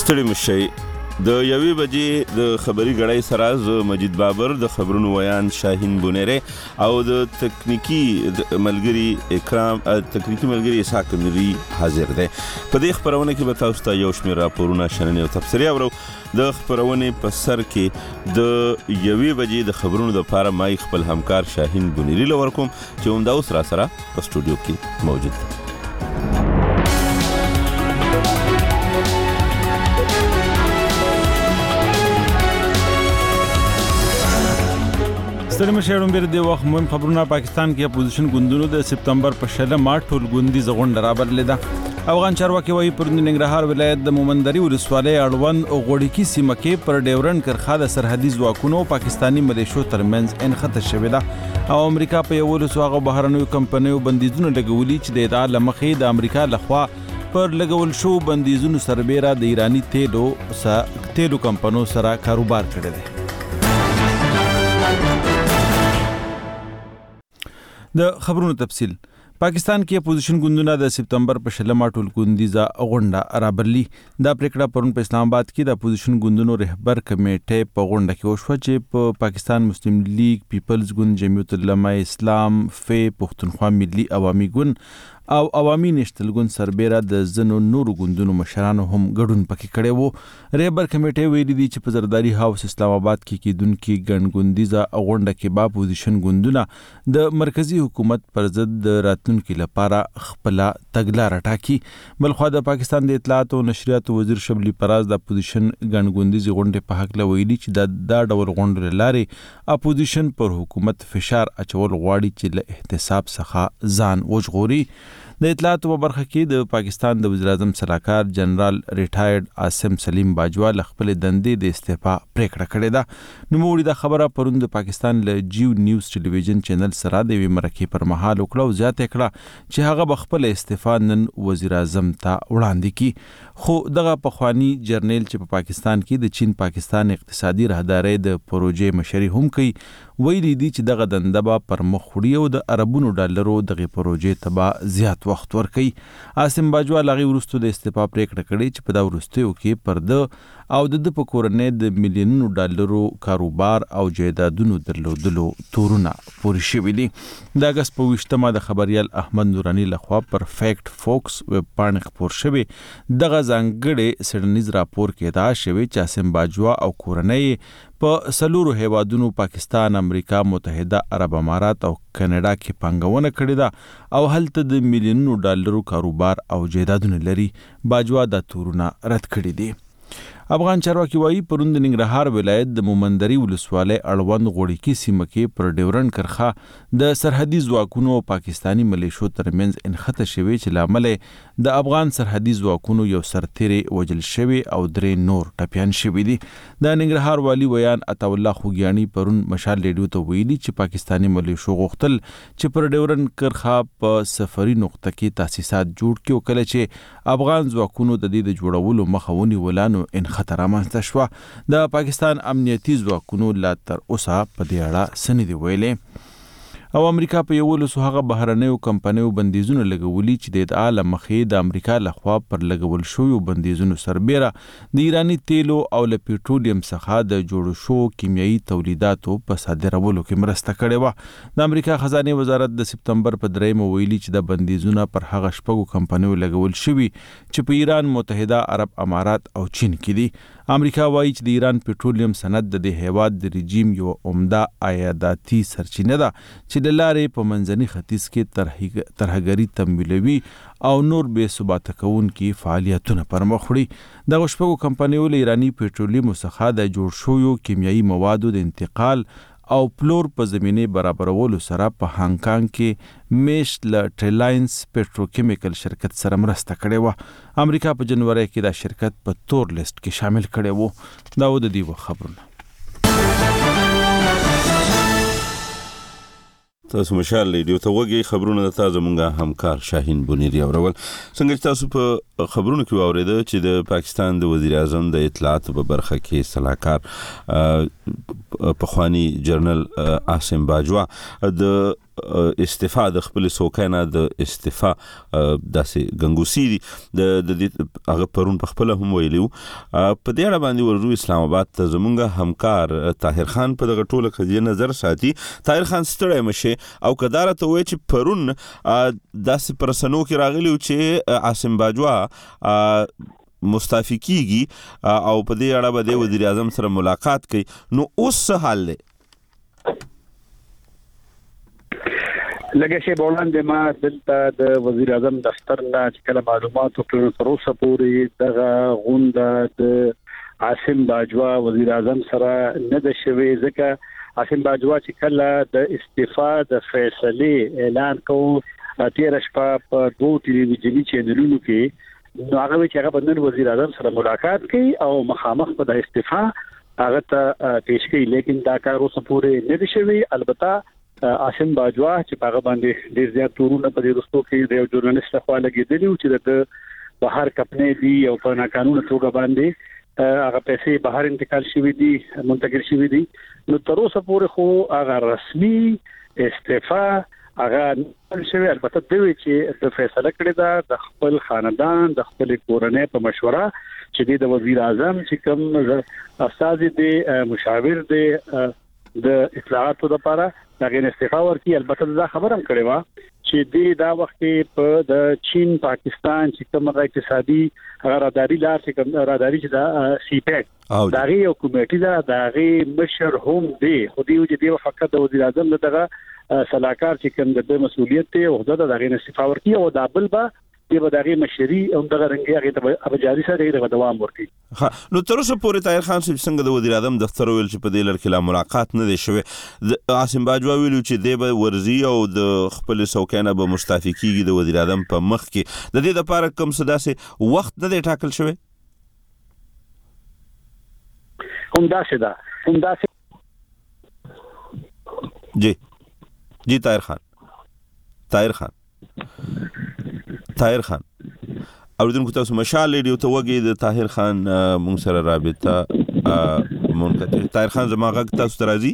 ستړي مشئ د یوې بجې د خبري غړۍ سره زه مجید بابر د خبرونو ویان شاهین بونیره او د تکنیکی ملګری اکرام تکنیکی ملګری اسحاق مری حاضر دی. په دې خبرونه کې به تاسو ته یو شمېر راپورونه شننې او تبصرې اورو. د خبرونې په سر کې د یوې بجې د خبرونو لپاره ما خپل همکار شاهین بونیری لور کوم چې همدا اوس را سره په سټوډیو کې موجود دی. ستړي مشئ ډېر د وخت مهم خبرونه. پاکستان کې اپوزیشن ګوندونو د سپتمبر په 16 ټول ګوندي غونډه رابللې ده. افغان چارواکي وايي پرون د ننګرهار ولایت د مومندري ولسوالۍ اړوند غوړیکی سیمه کې پر ډیورنډ کرښه د سرحدي ځواکونو پاکستانی ملیشو ترمنځ انخته شوې ده او امریکا په 1100 بهرنیو کمپنیو بندیزونه لګولي چې د ادعا لمخې د امریکا لخوا پر لګول شو بندیزونو سربېره د ایرانی تیلو کمپنیو سره کاروبار کړی دی. د خبرونو تفصیل. پاکستان کې اپوزیشن ګوندونه د سپتمبر په 16 ټول ګوندیزه غونډه رابرلی. دا پریکړه پرون په اسلام آباد کې د اپوزیشن ګوندونو رهبر کمیټې په غونډه کې وشوه چې په پاکستان مسلم لیگ، پیپلز ګوند، جمعیت العلماء اسلام، پښتونخوا ملي عوامي ګوند او عوامي نشتل ګوند سربېره د ځینو نورو ګوندونو مشرانو هم ګډون پکې کړی وو. رهبر کمیټې ویلي دي چې په زرداری هاوس اسلام آباد کې کېدونکي ګڼ ګوندیزه غونډه کې به اپوزیشن ګوندونه د مرکزی حکومت پر ضد د راتلونکي لپاره خپل تګلاره ټاکي. بلخوا د پاکستان د اطلاعات او نشریات وزیر شبلی پراز د اپوزیشن ګڼ ګوندیزه غونډې په حق ویلي چې دا ډول غونډې لارې اپوزیشن پر حکومت فشار اچول غواړي چې له احتساب څخه ځان وژغوري. د اطلاعاتو په برخه کې د پاکستان د وزیر اعظم سلاکار جنرال ریټایرډ عاصم سلیم باجوا له خپل دندې د استعفا پریکړه کړې ده. نوموړي دا خبره پرون د پاکستان له جیو نیوز ټلویزیون چینل سره د یوې مرکې پر مهال وکړه او زیاته کړه چې هغه به خپل استعفا نن وزیر اعظم ته وړاندې کړي. خو دغه پخوانی جرنیل چې په پاکستان کې د چین پاکستان اقتصادي راهدارۍ د پروژې مشري هم کوي ویلي دي چې دغه دنده به پر مخ وړي او د اربونو ډالرو دغه پروژې ته به زیات وخت ورکوي. عاصم باجوا لغې وروسته د استعفا پریکړه کړې چې په دا وروستیو کې پر ده او د په کورنۍ د میلیونونو ډالرو کاروبار او جایدادونو درلودلو تورونه پورې شوي دي. د اګست په 20 د خبريال احمد نورانی لخوا پر فیکټ فوکس ویب پاڼې خپور شوی دغه ځانګړی سیډنیز راپور کې ادعا شوی چې عاصم باجوا او کورنۍ په سلورو هیوادونو پاکستان، امریکا متحده عرب امارات او کاناډا کې پانګونه کړې ده او هلته د میلیونونو ډالرو کاروبار او جایدادونه لري. باجوا دا تورونه رد کړي دي. افغان چارواکي وايي پرون د ننګرهار ولایت د مومندري ولسوالۍ اړوند غوړیکی سیمه کې پر ډیورنډ کرښه د سرحدي ځواکونو او پاکستانی ملیشو ترمنځ انخته شوی چې لامل د افغان سرحدي ځواکونو یو سرتیری وجل شوی او 3 نور ټپیان شوی دي. د ننګرهار والی ویان عطا الله خوګیانی پرون مشال ریډیو ته ویلي چې پاکستانی ملیشو غوښتل چې پر ډیورنډ کرښه په سفري نقطه کې تاسیسات جوړ کړي او کله چې افغان ځواکونو د دې د جوړولو مخه ونیولانو خطر رامنځته شوه. د پاکستان امنیتي ځواکونو لا تر اوسه په دې اړه څه نه دي ویلي او امریکا په 1100 بهرنیو کمپنیو بندیزونه لګولي چې د ادعا لمخې د امریکا لخوا پر لګول شویو بندیزونو سربېره د ایرانی تیلو او له پیټرولیم څخه د جوړو شو کیمیاوي تولیداتو په صادرولو کې مرسته کړې وه. د امریکا خزانه وزارت د سپتمبر په 3 ویلي چې د بندیزونه پر هغه شپږو کمپنیو لګول شوي چې په ایران، متحده عرب امارات او چین کې دي. امریکا وایي چې د ایران پیټرولیم صنعت د دې هیواد د رژیم یو عمده عایداتي سرچینه ده چې د لارې په منځني ختیځ کې ترهګري تمویلوي او نور بې ثباته کوونکي فعالیتونه پر مخ وړي. دغه شپږو کمپنیو له ایراني پیټرولیم څخه د جوړ شویو کیمیاوي موادو د انتقال او پلور په زمینه برابرولو سره په هانګ کانګ کې میشت له ټریلاینز پټروکیمیکل شرکت سره مرسته کړې وه. امریکا په جنوري کې دا شرکت په تور لیست کې شامل کړی وو. دا و د دې خبرونه. تاسو مشال ریډیو ته وګورئ. خبرونه د تازه مونږه همکار شاهین بونیری اورول. څنګه تاسو په خبرونو کې واوریده چې د پاکستان د وزیر اعظم د اطلاعات په برخه کې صلاحکار پخوانی جنرال عاصم باجوا د استعفا د خپل سوکانه د استعفا داسې غنګوسی د هغه پرون په خپل هم ویلو په دې اړه باندې ورجو اسلام آباد ته زمونږ همکار طاهر خان په دغه ټوله قضیه نظر ساتي. طاهر خان ستړی مشه او کدار ته وای چې پرون داسې پرسنو کې راغلی چې عاصم باجوا مستعفی کیږي او په دې اړه به د وزیر اعظم سره ملاقات کوي. نو اوس څه حال دی؟ لکه چې وړاندې ما دلته د وزیر اعظم دفتر نه چې کله معلومات ورکړل تر اوسه پورې دغه غونډه د عاصم باجوا وزیر اعظم سره نه ده شوې، ځکه عاصم باجوا چې کله د استعفا د فیصله اعلان کوو 13 شپه په 2 ټلویزیوني چینلونو کې نو هغه چې هغه بندر وزیر اعظم سره ملاقات کوي او مخامخ په د استعفا هغه ته پیش کوي، لیکن دا کار اوسه پورې نه ده شوې. البته عاصم باجوا چې هغه باندې ډیر زیات تورونه په دې رستو کې د یو ژورنالیست لخوا لګیدلی چې د بهر کمپنۍ دی او په ناقانونه توګه باندې هغه پیسې بهر انتقال شوې دي منتقل شوې دي. نو تر اوسه پورې خو هغه رسمي استعفا هغه شوی. البته دوی چې د فیصله کړی دا د خپل خاندان د خپل کورنۍ په مشوره چې د وزیر اعظم چې کوم استاد دی مشاور دی د اطلاعاتو لپاره دغه استعفا ورکړي. البته دا خبره هم کړې و چې دا وخت په د چین پاکستان چې کوم اقتصادي راداري لار چې کوم راداري چې دا سی پیک دغه یو کمیټه دا دغه مشر هم دی خو دی فقط د وزیر اعظم دغه صلاحکار چې کوم د مسؤلیت ته او دغه استعفا ورکړي او د بل به دی به دغه مشري او دغه رنګي هغه ته جاري سره د دوام ورکړي. نو تر اوسه پورې طاهر خان څنګه د وزیر اعظم دفتر ویل چې په دې لړ کې لا ملاقات نه دی شوی. عاصم باجوا ویلو چې دی به ورزي او د خپل سوکانه به مستعفی کیږي د وزیر اعظم په مخ کې. د دې لپاره کوم څه داسې وخت نه دی ټاکل شوی؟ همداسې جی طاهر خان اوریدونکو تاسو مشال ریډیو ته وګورئ. د طاهر خان مونږ سره رابطه منقطع. طاهر خان زما غږ تاسو ته راځي؟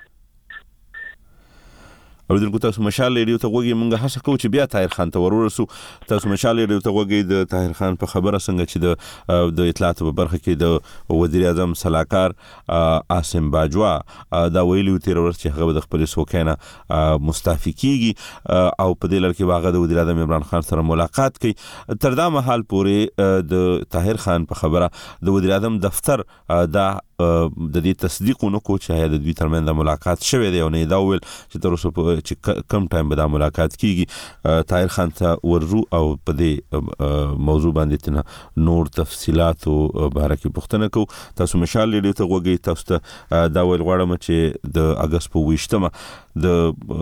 اوریدونکو تاسو مشال ریډیو ته وګورئ. مونږ هڅه کوو چې بیا طاهر خان ته ورورسو. تاسو مشال ریډیو ته وګورئ. د طاهر خان په خبره څنګه چې د اطلاعات په برخه کې د وزیر اعظم صلاحکار عاصم باجوا دا ویلي تیر ورځ چې هغه د خپل سوکانه مستعفی کیږي او په دې لړ کې واغه د وزیر اعظم عمران خان سره ملاقات کوي. تر دا مهال پورې د طاهر خان په خبره د وزیر اعظم دفتر دا د دې تصدیق نکوه چې د دوی ترمنځ ملاقات شوه دی او نه دا ویل چې تر اوسه چې کم ټایم به دا ملاقات کیږي. طاهر خان ته ورجو او په دې موضوع باندې تنه نور تفصيلات او باره کې پوښتنه کو. تاسو مشال ریډیو ته وګورئ. تاسو ته دا ویل غواړم چې د اگست په 28مه د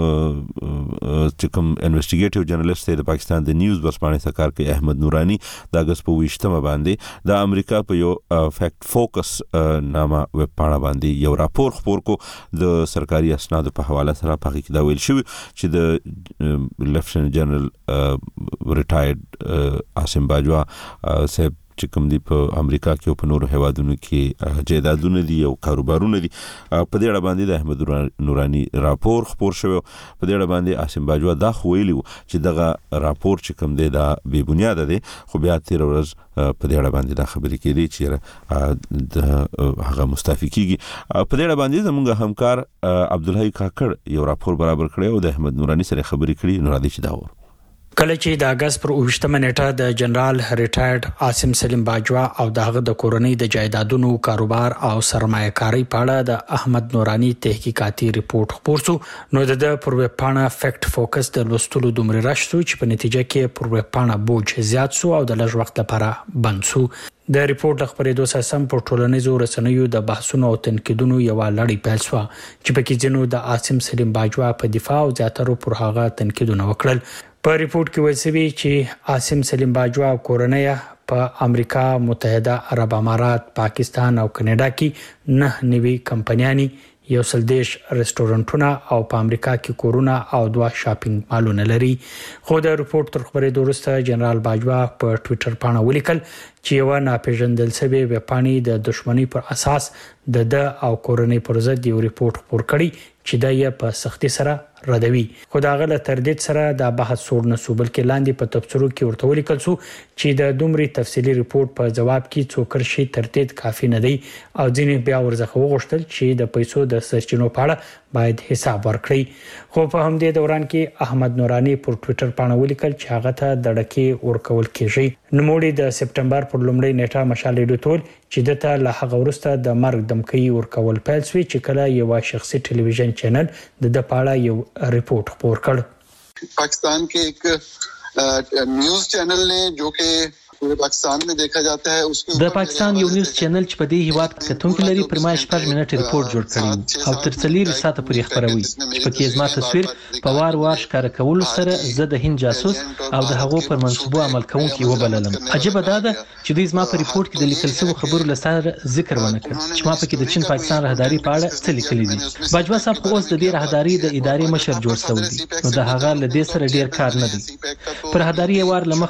چې کوم انویسټیګیټیو جرنالست دی د پاکستان د نیوز بسپانې سره کار کوي احمد نورانی د اگست په 28مه باندې د امریکا په یو فیکټ فوکس نامه ویب پاڼه باندې یو راپور خپور کو د سرکاري اسنادو په حواله سره په کې دا ویل شوی چې د لیفټننټ جنرال ریټایرډ عاصم باجوا صاحب چې کوم دی په امریکا کې او په نورو هیوادونو کې جایدادونه دي او کاروبارونه دي. په دې اړه باندې د احمد نورانی راپور خپور شوی. په دې اړه باندې عاصم باجوا دا خویلی چې دغه راپور چې کوم دی دا بے بنیاد دی، خو بیا تیر ورځ په دې اړه باندې دا خبرې کېدې چې د هغه مستعفی کیږي. په دې اړه باندې زموږ همکار عبدالحی کاکړ یو راپور برابر کړی او د احمد نورانی سره خبرې کړې. نو را دي چې دا ور کله چې د اگست پر 28مه نیټه د جنرال ریټایرډ عاصم سلیم باجوا او دغه د کورنۍ د جایدادونو کاروبار او سرمایه‌کاري په اړه د احمد نورانی تحقیقاتي ریپورت خپور شو، نو د پر ویب پاڼه فیکټ فوکس د لوستلو دومره راشتو چې په نتیجه کې پر ویب پاڼه بوج زیات شو او د لږ وخت لپاره بند شو. د ریپورت خبرېدو سم په ټولنیزو رسنیو د بحثونو او تنقیدونو یو لړۍ پیل شو چې په کې جنو د عاصم سلیم باجوا په دفاع او زیاترو پر هغه تنقیدونه وکړل. په ریپورت کې ویل شوی چې عاصم سلیم باجوا کورنۍ په امریکا متحده عرب امارات، پاکستان او کاناډا کې 9 نوي کمپنیانی، 130 ریسټورانټونه او په امریکا کې کورونه او 2 شاپینګ مالونه لري. خو د ریپورت تر خبرېدو وروسته جنرال باجوا په ټوئیټر باندې ولیکل چې یو ناپېژندل شوی وپاڼې د دښمنۍ پر اساس د او کورنۍ پر ضد یو ریپورت خپور کړی چې دا یې په سختي سره ردوي. خو دا غل تردید سره د بحث سوړ نسو بلکې لاندې په تفسیرو کې ورته ولیکل سو چې د دومره تفصیلی ریپورت په جواب کې څوک شي تردید کافي نه دی او ځینې بیا ورزخه وغوښتل چې د پیسو د سرچینو په اړه باید حساب ورکړي. خو په همدې دوران کې احمد نورانی پر ټوئیټر باندې ولیکل چې هغه ته دړکې ورکول کیږي. نوموړي د سپټمبر پر لومړۍ نیټه مشال لیدل چې دته له هغه وروسته د مرګ دمکې ورکول پیل شوی چې کله یو شخصي ټلویزیون چینل د پاړه یو रिपोर्ट خبر کړ. पाकिस्तान के एक news channel ने जो कि पूरे पाकिस्तान में देखा जाता है उसके د پاکستان یو نیوز چینل چې په دې هیواد کې کتونکو لري پرمایش پر منټ ریپورت جوړ کړی او تر 3 ساعته پورې خبروي چې په کې زما تصویر په وار ښکار کول سره زه د هند جاسوس او د هغو پر منسوبو عمل کوونکي وبللم. عجیب ده چې دوی زما په ریپورت کې د لیکل شوی خبرو لسره ذکر ونه کړ چې ما په کې د چین پاکستان راهداري په اړه څه لیکلي دي. باجوا صاحب اوس د دې راهداري د ادارې مشر جوړ شوی دی نو د هغه له دې سره ډیر کار نه دی. پر راهداري وار لمخ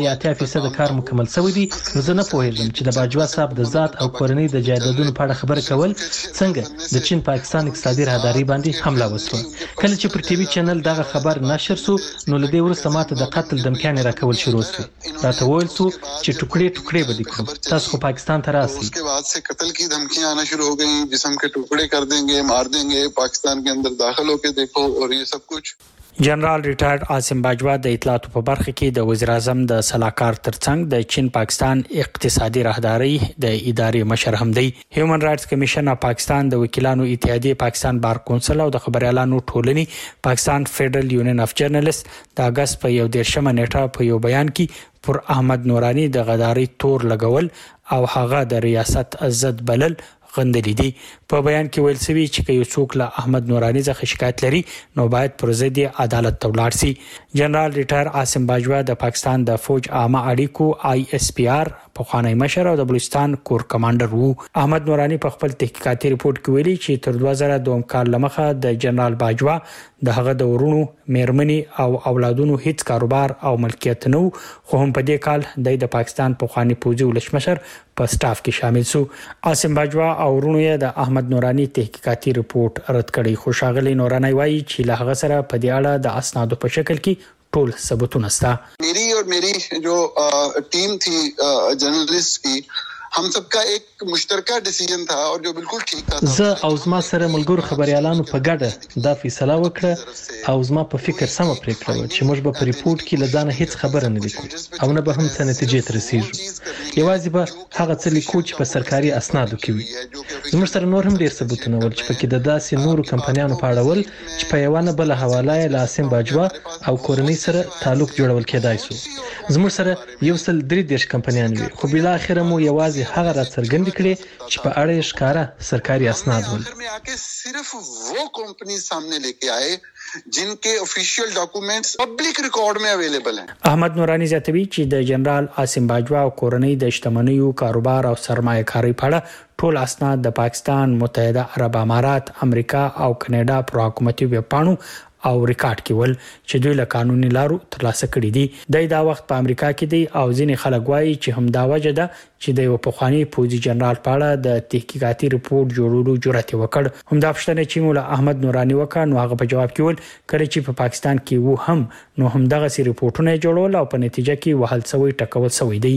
80% کار مکمل شوی دی. نو زه نه پوهیږم چې د باجوا صاحب د ذات او کورنۍ د جایدادونو په اړه خبره کول څنګه د چین پاکستان اقتصادي راهداري باندې حمله وشوه. کله چې پر ټي وي چینل دغه خبر نشر شو نو له دې وروسته ماته د قتل دمکانې راکول شروع شو. راته وویل شو چې ټوکړې به دي کړو تاسو خو پاکستان ته راسئ. उसके बाद से कत्ल की धमकियां आना शुरू हो गई, जिस्म के टुकड़े कर देंगे, मार देंगे, पाकिस्तान के अंदर दाखिल होके देखो और ये सब कुछ. جنرال ریټایرډ عاصم باجوا د اطلاعاتو په برخه کې د وزیر اعظم د سلاکار ترڅنګ د چین پاکستان اقتصادي راهداري د ادارې مشر هم دی. هیومن رائټس کمیشن اف پاکستان د وکیلانو اتحادیه پاکستان بار کونسل او د خبريالانو ټولنې پاکستان فدرل یونین اف جرنالست د اگست په 11 نیټه په یو بیان کې پر احمد نورانی د غداري تور لګول او هغه د ریاست عزت بلل غندلې دي. په بیان کې ویل شوی چې یو څوک له احمد نورانی څخه شکایت لري نو باید پر ضد عدالت ته ولاړ شي. جنرال ریټایر عاصم باجوا د پاکستان د فوج عامه اړیکو ISPR په خوانی مشر او د بلوچستان کور کمانډر وو. احمد نورانی په خپل تحقیقاتي ریپورت کې ویلي چې تر 2002 کال لمخه د جنرال باجوا د هغه د ورونو میرمنې او اولادونو هیڅ کاروبار او ملکیت نه خو هم په دې کال د پاکستان په خوانی پوځي ولشمشر په سټاف کې شامل شو. عاصم باجوا او ورونو یې د احمد نورانی تحقیقاتي ریپورت رد کړی. خو ښاغلی نورانی وایي چې له هغه سره په دې اړه د اسنادو په شکل کې ټول ثبوتونه شته. मेरी जो टीम थी जर्नलिस्ट की हम सबका एक मुश्तरका डिसीजन था और जो बिल्कुल ठीक था. زه او زما سره ملګرو خبريالانو په ګډه دا فیصله وکړه او زما په فکر سم پریکړه و چې موږ به په ریپورت کې لدانه هیڅ خبره نه لیکو او نه به هم څه نتیجې ته رسیږو. یوازې به هغه څه لیکو چې په سرکاري اسنادو کې وي. زموږ سره نور هم ډیر ثبوتونه ول چې پکې د داسې نورو کمپنیانو په اړه ول چې په یو نه بل حواله یې لاسم باجوا او کورنۍ سره تعلق جوړول کېدای شو. زموږ سره یو سل 3 کمپنیان وي خو بل اخر مو یوازې هغه را څرګند کړي چې په اړه یې ښکارا سرکاري اسناد ول. صرف वो कंपनी सामने लेके आए जिनके ऑफिशियल डॉक्यूमेंट्स पब्लिक रिकॉर्ड में अवेलेबल हैं. احمد نورانی زیاتوي چې د جنرال عاصم باجوا او کورنۍ د اجتماعي کاروبار او سرمایه کاری په اړه ټول اسناد د پاکستان، متحده عرب امارات، امریکا او کاناډا پر حکومتي ویبپاڼو او ریکارډ کېول چې دوی له قانوني لارو ترلاسه کړي دي. دا وخت په امریکا کې دی او ځینې خلک وایي چې همدا وجه ده چې د یو پخوانی پوځي جنرال په اړه د تحقیقاتي ریپورت جوړولو جرأت وکړ. همدا پښتنه چې مولا احمد نورانی وکړ نو هغه په جواب کې ول کړي چې په پاکستان کې وو هم نو همدغه سي ریپورتونه جوړول او په نتیجه کې وهل سوی ټکول سوی دی.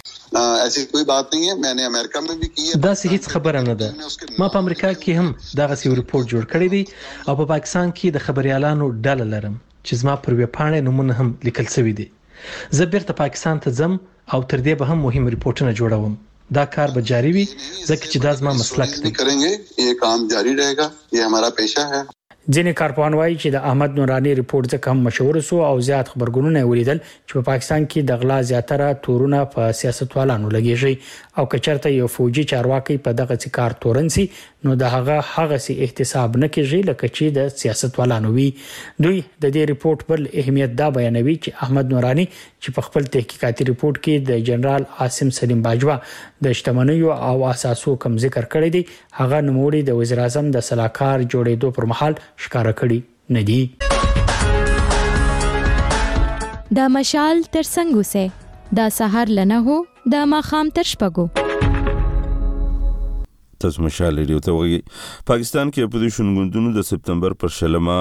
ऐसी कोई बात नहीं है. मैंने अमेरिका में भी की है. دا هیڅ خبره نه ده. ما په امریکا کې هم دغه سی ریپورت جوړ کړی دی او په پاکستان کې د خبريالانو ډله لرم چې زما پر ویبپاڼه نمونه هم لیکل شوی دی. زه بیرته پاکستان ته ځم او تر دې به هم مهم ریپورتونه جوړوم. دا کار به جاری وي ځکه چې دا زما مسلک دی. करेंगे ये काम जारी रहेगा. ये हमारा पेशा है. ځینې کارپوهان وایي چې د احمد نورانی ریپورت ځکه هم مشهور شو او زیات خبرګونونه ولیدل چې په پاکستان کې د غلا زیاتره تورونه په سیاستوالانو لګیږي او کچرته یو فوجي چارواکي په دغه کار تورنسي نو د هغه سي احتساب نه کیږي لکه چې د سیاستوالانو وي. دوی د دې ریپورت بل اهمیت دا بیانوي چې احمد نورانی چې په خپل تحقیقاتي ریپورت کې د جنرال عاصم سلیم باجوا د اجتماعي او اساسو کم ذکر کړی دی هغه نوموړي د وزیر اعظم د سلاکار جوړېدو پر مهال ښکارا کړی نه دی. د مشال ترڅنګ اوسه دا سهار لنه هو د ماخام تر شپږو. تاسو مشال ریډیو ته وګورئ. پاکستان کې اپوزیشن ګوندونو د سپتمبر پر شلمه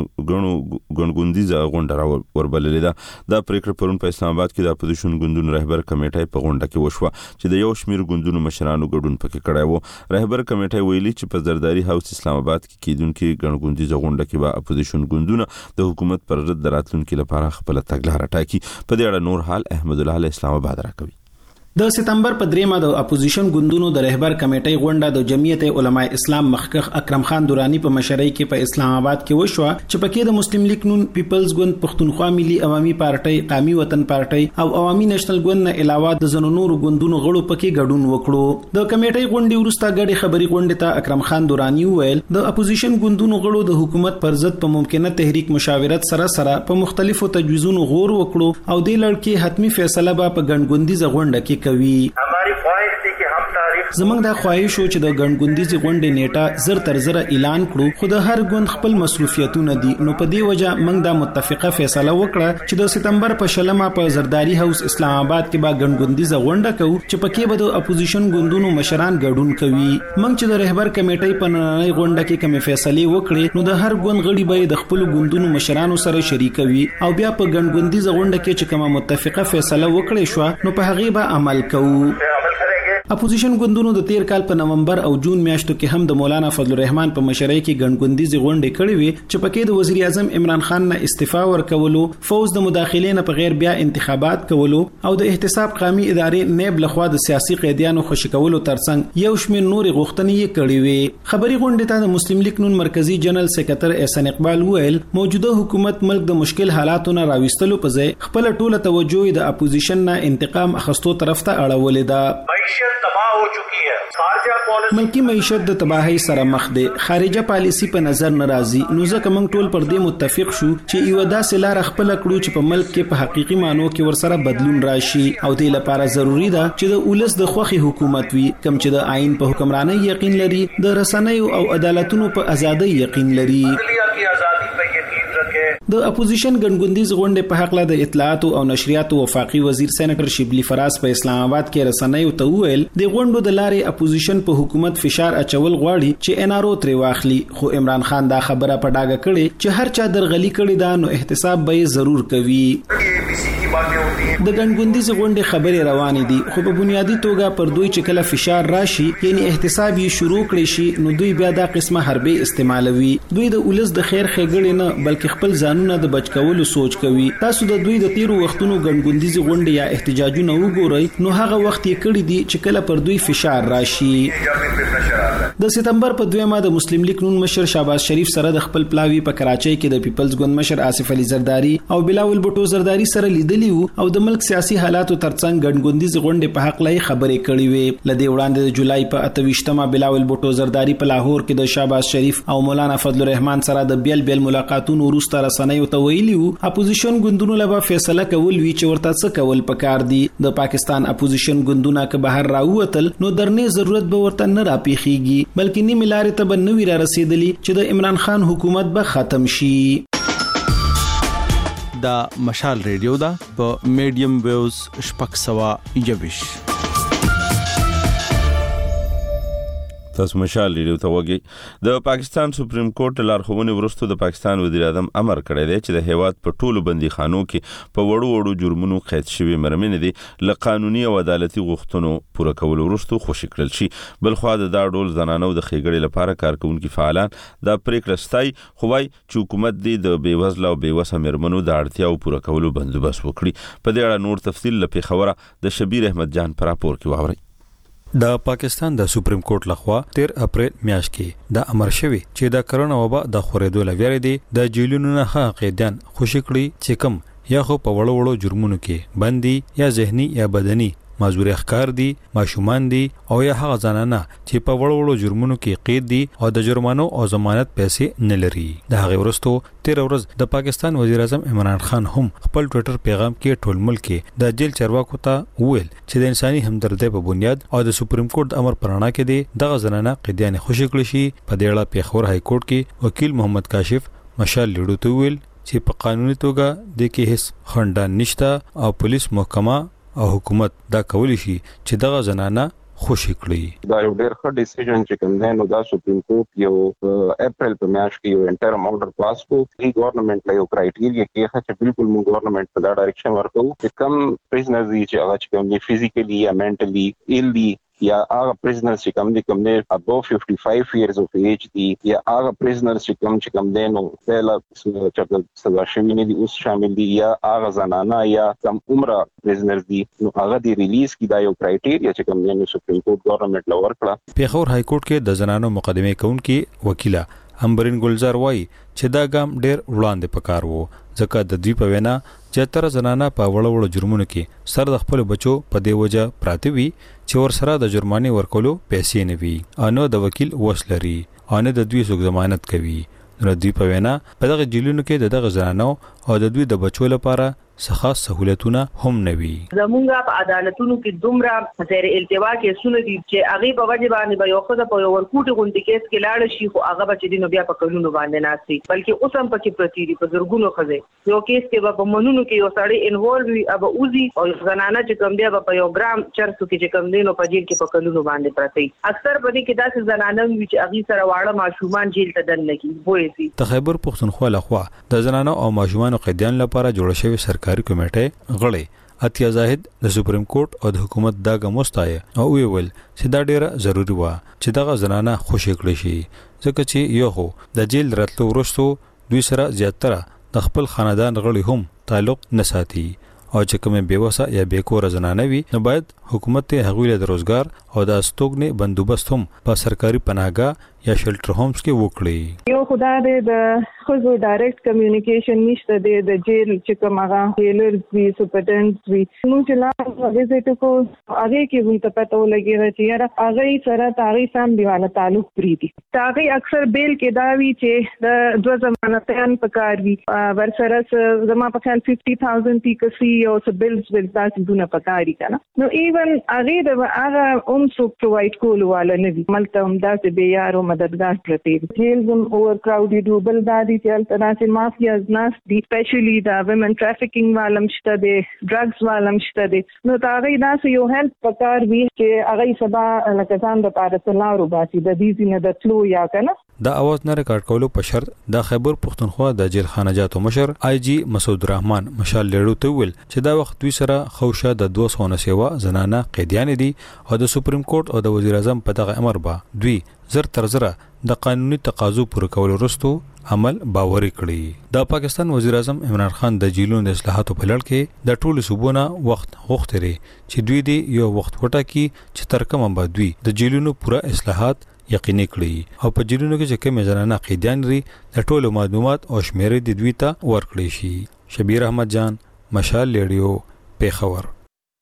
غونډه غونډه وربللې ده. دا پریکړه پرون په اسلام آباد کې د اپوزیشن ګوندونو رهبر کمیټې په غونډه کې وشوه چې د یو شمیر ګوندونو مشرانو ګډون پکې کړی وو. رهبر کمیټې ویلي چې په زرداری هاوس اسلام آباد کې کېدونکې غونډه غونډه کې به اپوزیشن ګوندونه د حکومت پر ضد د راتلونکو لپاره خپل تګلاره ټاکي. په دې اړه نور حال احمد الله اسلام آباد راکوي. د سپتمبر په 3 د اپوزیشن ګوندونو د رهبر کمیټې غونډه د جمعیت علماء اسلام مخکخ اکرم خان دورانی په مشرۍ کې په اسلام آباد کې وشوه چې پکې د مسلم لیگ نون پیپلز ګوند، پښتونخوا ملي عوامي پارټي، قومي وطن پارټي او عوامي نېشنل ګوند نه علاوه د زنو نورو ګوندونو غړو پکې ګډون وکړو. د کمیټې غونډې وروسته غړي خبري غونډې ته اکرم خان دورانی ویل د اپوزیشن ګوندونو غړو د حکومت پر ضد په ممکنه تحریک مشاورت سره په مختلفو تجویزونو غور وکړو او د لړ کې حتمی فیصله به په ګڼګوندیزه غونډه کې کوي. زمونږ د خواهش شو چې د ګڼګوندیزي غونډې نیټه زر تر زر اعلان کړو، خو د هر ګوند خپل مصروفیتونه دي، نو په دې وجه موږ د متفقه فیصله وکړه چې د سپتمبر په شلمه په زرداری هاوس اسلام آباد کې به ګڼګوندیزه غونډه کوو چې پکې به د اپوزیشن ګوندونو مشران ګډون کوي. موږ چې د رهبر کمیټې په نننۍ غونډه کې کومې فیصلې وکړې، نو د هر ګوند غړي به د خپل ګوندونو مشرانو سره شریکوي او بیا په ګڼګوندیزه غونډه کې چې کومه متفقه فیصله وکړې شو نو په هغه به عمل کوو. اپوزیشن ګوندونو د تیر کال په نومبر او جون میاشتو کې هم د مولانا فضل الرحمن په مشرۍ کې ګڼګوندیزي غونډې کړې وي چې پکې د وزیر اعظم عمران خان نه استعفا ورکولو، فوز د مداخلې نه په غیر بیا انتخابات کولو او د احتساب قومي ادارې نیب لخوا د سیاسي قیدیانو خوشی کولو ترڅنګ یو شمېر نورې غوښتنې یې کړې وي. خبري غونډې ته د مسلم لیگ نون مرکزی جنرال سیکریټر احسان اقبال ویل موجوده حکومت ملک د مشکل حالاتو نه راوستلو په ځای خپل ټوله توجه د اپوزیشن نه انتقام اخستو طرف ته اړولې ده. ملکی معیشت د تباہی سره مخ دی، خارجه پالیسی په نظر ناراضي، نو ځکه موږ ټول پر دې متفق شو چې یو داسې لار خپل کړو چې په ملک کې په حقيقي معنی کې ورسره بدلون راشي او دې لپاره ضروری ده چې د اولس د خوخي حکومت وي، کوم چې د آئین په حکمرانۍ یقین لري، د رسنیو او عدالتونو په ازادۍ یقین لري. د اپوزیشن ګڼګوندیز غونډې په حق له د اطلاعات او نشریات وفاقي وزیر سېنیټر شبلی فراز په اسلام آباد کې رسنیو ته ویل د غونډو د لارې اپوزیشن په حکومت فشار اچول غواړي چې انارو ترې واخلي، خو عمران خان دا خبره په ډاګه کړي چې هر چا درغلي کړي دا نو احتساب به ضرور کوي. د ګڼګوندیز غونډې خبرې روانې دي، خو په بنیادی توګه پر دوی چې کله فشار راشي یعنی احتساب یې شروع کړي شي نو دوی بیا دا قسمه حربي استعمالوي. دوی د اولس د خیر ښېګړې نه بلکې خپل ځانونه د بچ کولو سوچ کوي. تاسو د دوی د تیرو وختونو ګڼګوندیز غونډې یا احتجاجونه وګورئ نو هغه وخت یې کړی دي چې کله پر دوی فشار راشي. د سپتمبر په 2 د مسلم لیگ نون مشر شهباز شریف سره د خپل پلاوی په کراچۍ کې د پیپلز ګوند مشر آصف علي زرداری او بلاول بوټو زرداری سره لیدلی وو او د ملک سیاسي حالاتو ترڅنګ ګڼګوندیز غونډې په حق لای خبرې کړې وې. لدې وړاندې د جولای په 28مه بلاول بوټو زرداری په لاهور کې د شهباز شریف او مولانا فضل الرحمن سره د بیل ملاقاتونو وروسته رسنیو ته ویلي وو اپوزیشن ګوندونو لپاره فیصله کول وی چې ورته څه کول پکار دي. د پاکستان اپوزیشن ګوندونه که بهر راووتل نو درنه ضرورت به ورته نه راپیخيږي بلکې نیمه لارې ته به نوی را رسیدلی چې د عمران خان حکومت به ختم شي. دا مشال ریډیو دا په میډیم ویوز شپږ سوا یوش. تاسو مشال ریډیو ته وګورئ. د پاکستان سپریم کورټ لارښوونې وروسته د پاکستان وزیر اعظم امر کړی دی چې د هیواد په ټولو بندیخانو کې په وړو جرمونو قید شوي مرمنې دي له قانوني او عدالتي غوښتنو پوره کولو وروسته خوشي کړل شي. بلخوا د دا ډول زنانو د ښېګړې لپاره کارکونکي فعالان دا پریکړه ستایي، خو وايي چې حکومت دې د بېوزله او بېوسه مرمنو د اړتیاو پوره کولو بندوبست وکړي. په دې اړه نور تفصیل له پیښوره د شبیر احمد جان پر راپور کې واورئ. د پاکستان د سپریم کورټ لخوا 13 اپریل میاشت کې د امر شوی چې د کرونا وبا د خورېدو لویاري دي د جیلونو نه قیدیان خوشی کړي چې کم یا خو په وړو جرمونو کې بندي یا ذهني یا بدني معذور احکار دي، ماشومان دي او یا هغه ځانانه چې په وړو جرمونو کې قید دي او د جرمانو او ضمانت پیسې نه لري. د هغه ورستو 13 ورځ د پاکستان وزیر اعظم عمران خان هم خپل ټوئیټر پیغام کې ټول ملک کې د جیل چارواکو ته ویل چې د انساني همدردۍ په بنیاد او د سپریم کورټ امر پرانا کې دي دغه ځانانه قیدیان خوشی کړي شي. په دې اړه پیښور های کورټ کې وکیل محمد کاشف مشال لیډو ته ویل چې په قانوني توګه د کې هیڅ خنډ نشته او پولیس محکمه او حکومت دا کولی شي چې دغه زنانه خوشی کړي. دا یو ډېر ښه ډیسیژن چې کوم دی نو دا سپریم کورټ یو اپریل په میاشت کې یو انټرم آرډر پاس کړ. ری ګورنمنت له یو کرایټیریا کې چې بالکل موږ ګورنمنت په دا ډایرکشن ورکو چې کم پریزنرز چې هغه چې کوم دي فزیکلی یا منټلی ایل دي یا هغه پریزنرز چې کوم دي ابو 55 years of age دي یا هغه پریزنرز چې کوم دي نو پهلا چې سزا شوی نه دي اوس شامل دي یا هغه زنانه یا کم عمره پریزنرز دي نو هغه دی ریلیز کی دا یو کرایټیریا چې کوم دي سپریم کورټ ګورنمنت لور کړه. پیښور های کورټ کې د زنانو مقدمه کوونکي وکیله امبرین ګلزار وایي چې دا ګام ډېر وړاندې پکار وو ځکه د دوی په وینا چې تر زنانه په وړو جرمونو کې سر د خپل بچو په دی وجه پراته وي چې ور سره د جرمانه ورکولو پیسې نه وي انو د وکیل وسلري ان د دوی څوک ضمانت کوي. نو دوی په وینا په دغه جیلونو کې دغه زنانو او د دوی د بچو لپاره څخه سہولتونه هم نه وي. زمونږ په عدالتونو کې دومره زیر التوا کې سونه دي چې هغه په وجه باندې به یو خدای په یو ورکوټي غونډې کیس کې لاړ شي خو هغه بچی دي نو بیا په کلونو باندې ناسي بلکې اوس هم پکې پرتی دي په زرګونو خزه یو کیس کې په منونو کې یو سړی انوالو وي اب اوزي او زنانه چې کوم بیا په یو ګرام چرسو کې چې کوم دي نو په جیل کې په کلونو باندې پرتی اکثر په دې کې داسې زنانه وي چې هغه سره واړه ماشومان جیل ته دننه کې وایي. د خیبر پښتونخوا لخوا د زنانو او ماشومان قیدیان لپاره جوړ شوی سرکاري کمیټه غړي اتیا زاهد د سپریم کورټ او د حکومت دا ګمستای او ویل چې دا ډیره ضروری و چې دغه زنانه خوشی کړي شي ځکه چې یو هو د جیل راتلو ورستو دوی سره زیاتره د خپل خاندان غړي هم تعلق نه ساتي او چې کومه بیوسه یا بیکور زنانه وي نو باید حکومت ته هغوی له روزګار او د استوګنې بندوبست هم په سرکاري پناهګاه یا شیلټر هومز کې وکړي. یو خدای د خو ډایرکټ کمیونیکیشن نشته د جیل چې کوم هغه جیلرز وی سپرډنټ وی نو چې لا ویزټ کو هغه کې وي ته پته ولګي چې یاره هغه سره تاریخ سم دیواله تعلق پریدي هغه اکثر بیل کې دا وی چې د دوه ضمانتيان پکار وی ور سره زما په خیال 50000 تیکسي او سبلز ول تاسو دونه پکاري کنه نو ایون هغه د هغه سو پرووایډ کول والا نه وی ملته هم داسې به یارو مددگار پرته جیل زم اوور کراودډ وبل دادي چې التناسل مافیاز ناس دي سپیشلی دا ویمن ټرافیکینګ والم شته دي ډرګز والم شته دي نو دا غي داسې یو هیلپ پکار وی چې هغه سبا لکه ځان د پاره تلارو باسي د دې نه د تلو یا کنه. دا اواز نه ریکارډ کولو په شرط د خیبر پښتونخوا د جیل خانجاتو مشر آی جی مسعود الرحمن مشال لیړو ته ویل چې دا وخت دوی سره خوشه د 200 سیوا زنانه قیدیان دي او د سپریم کورټ او د وزیر اعظم په دغه امر با دوی زر تر زره د قانوني تقاضو پوره کول وروسته عمل باوري کړی. د پاکستان وزیر اعظم عمران خان د جیلونو د اصلاحاتو په لړ کې د ټولو صوبونو وخت غوښتري چې دوی دی یو وخت وټاکي چې تر کومه به دوی د جیلونو پوره اصلاحات یقیني کړي او په جیلونو کې چې کوم زنانه قیدیان لري د ټولو معلومات او شمیرې د دوی ته ورکړي شي. شبیر احمد جان مشال لیډیو پیښور.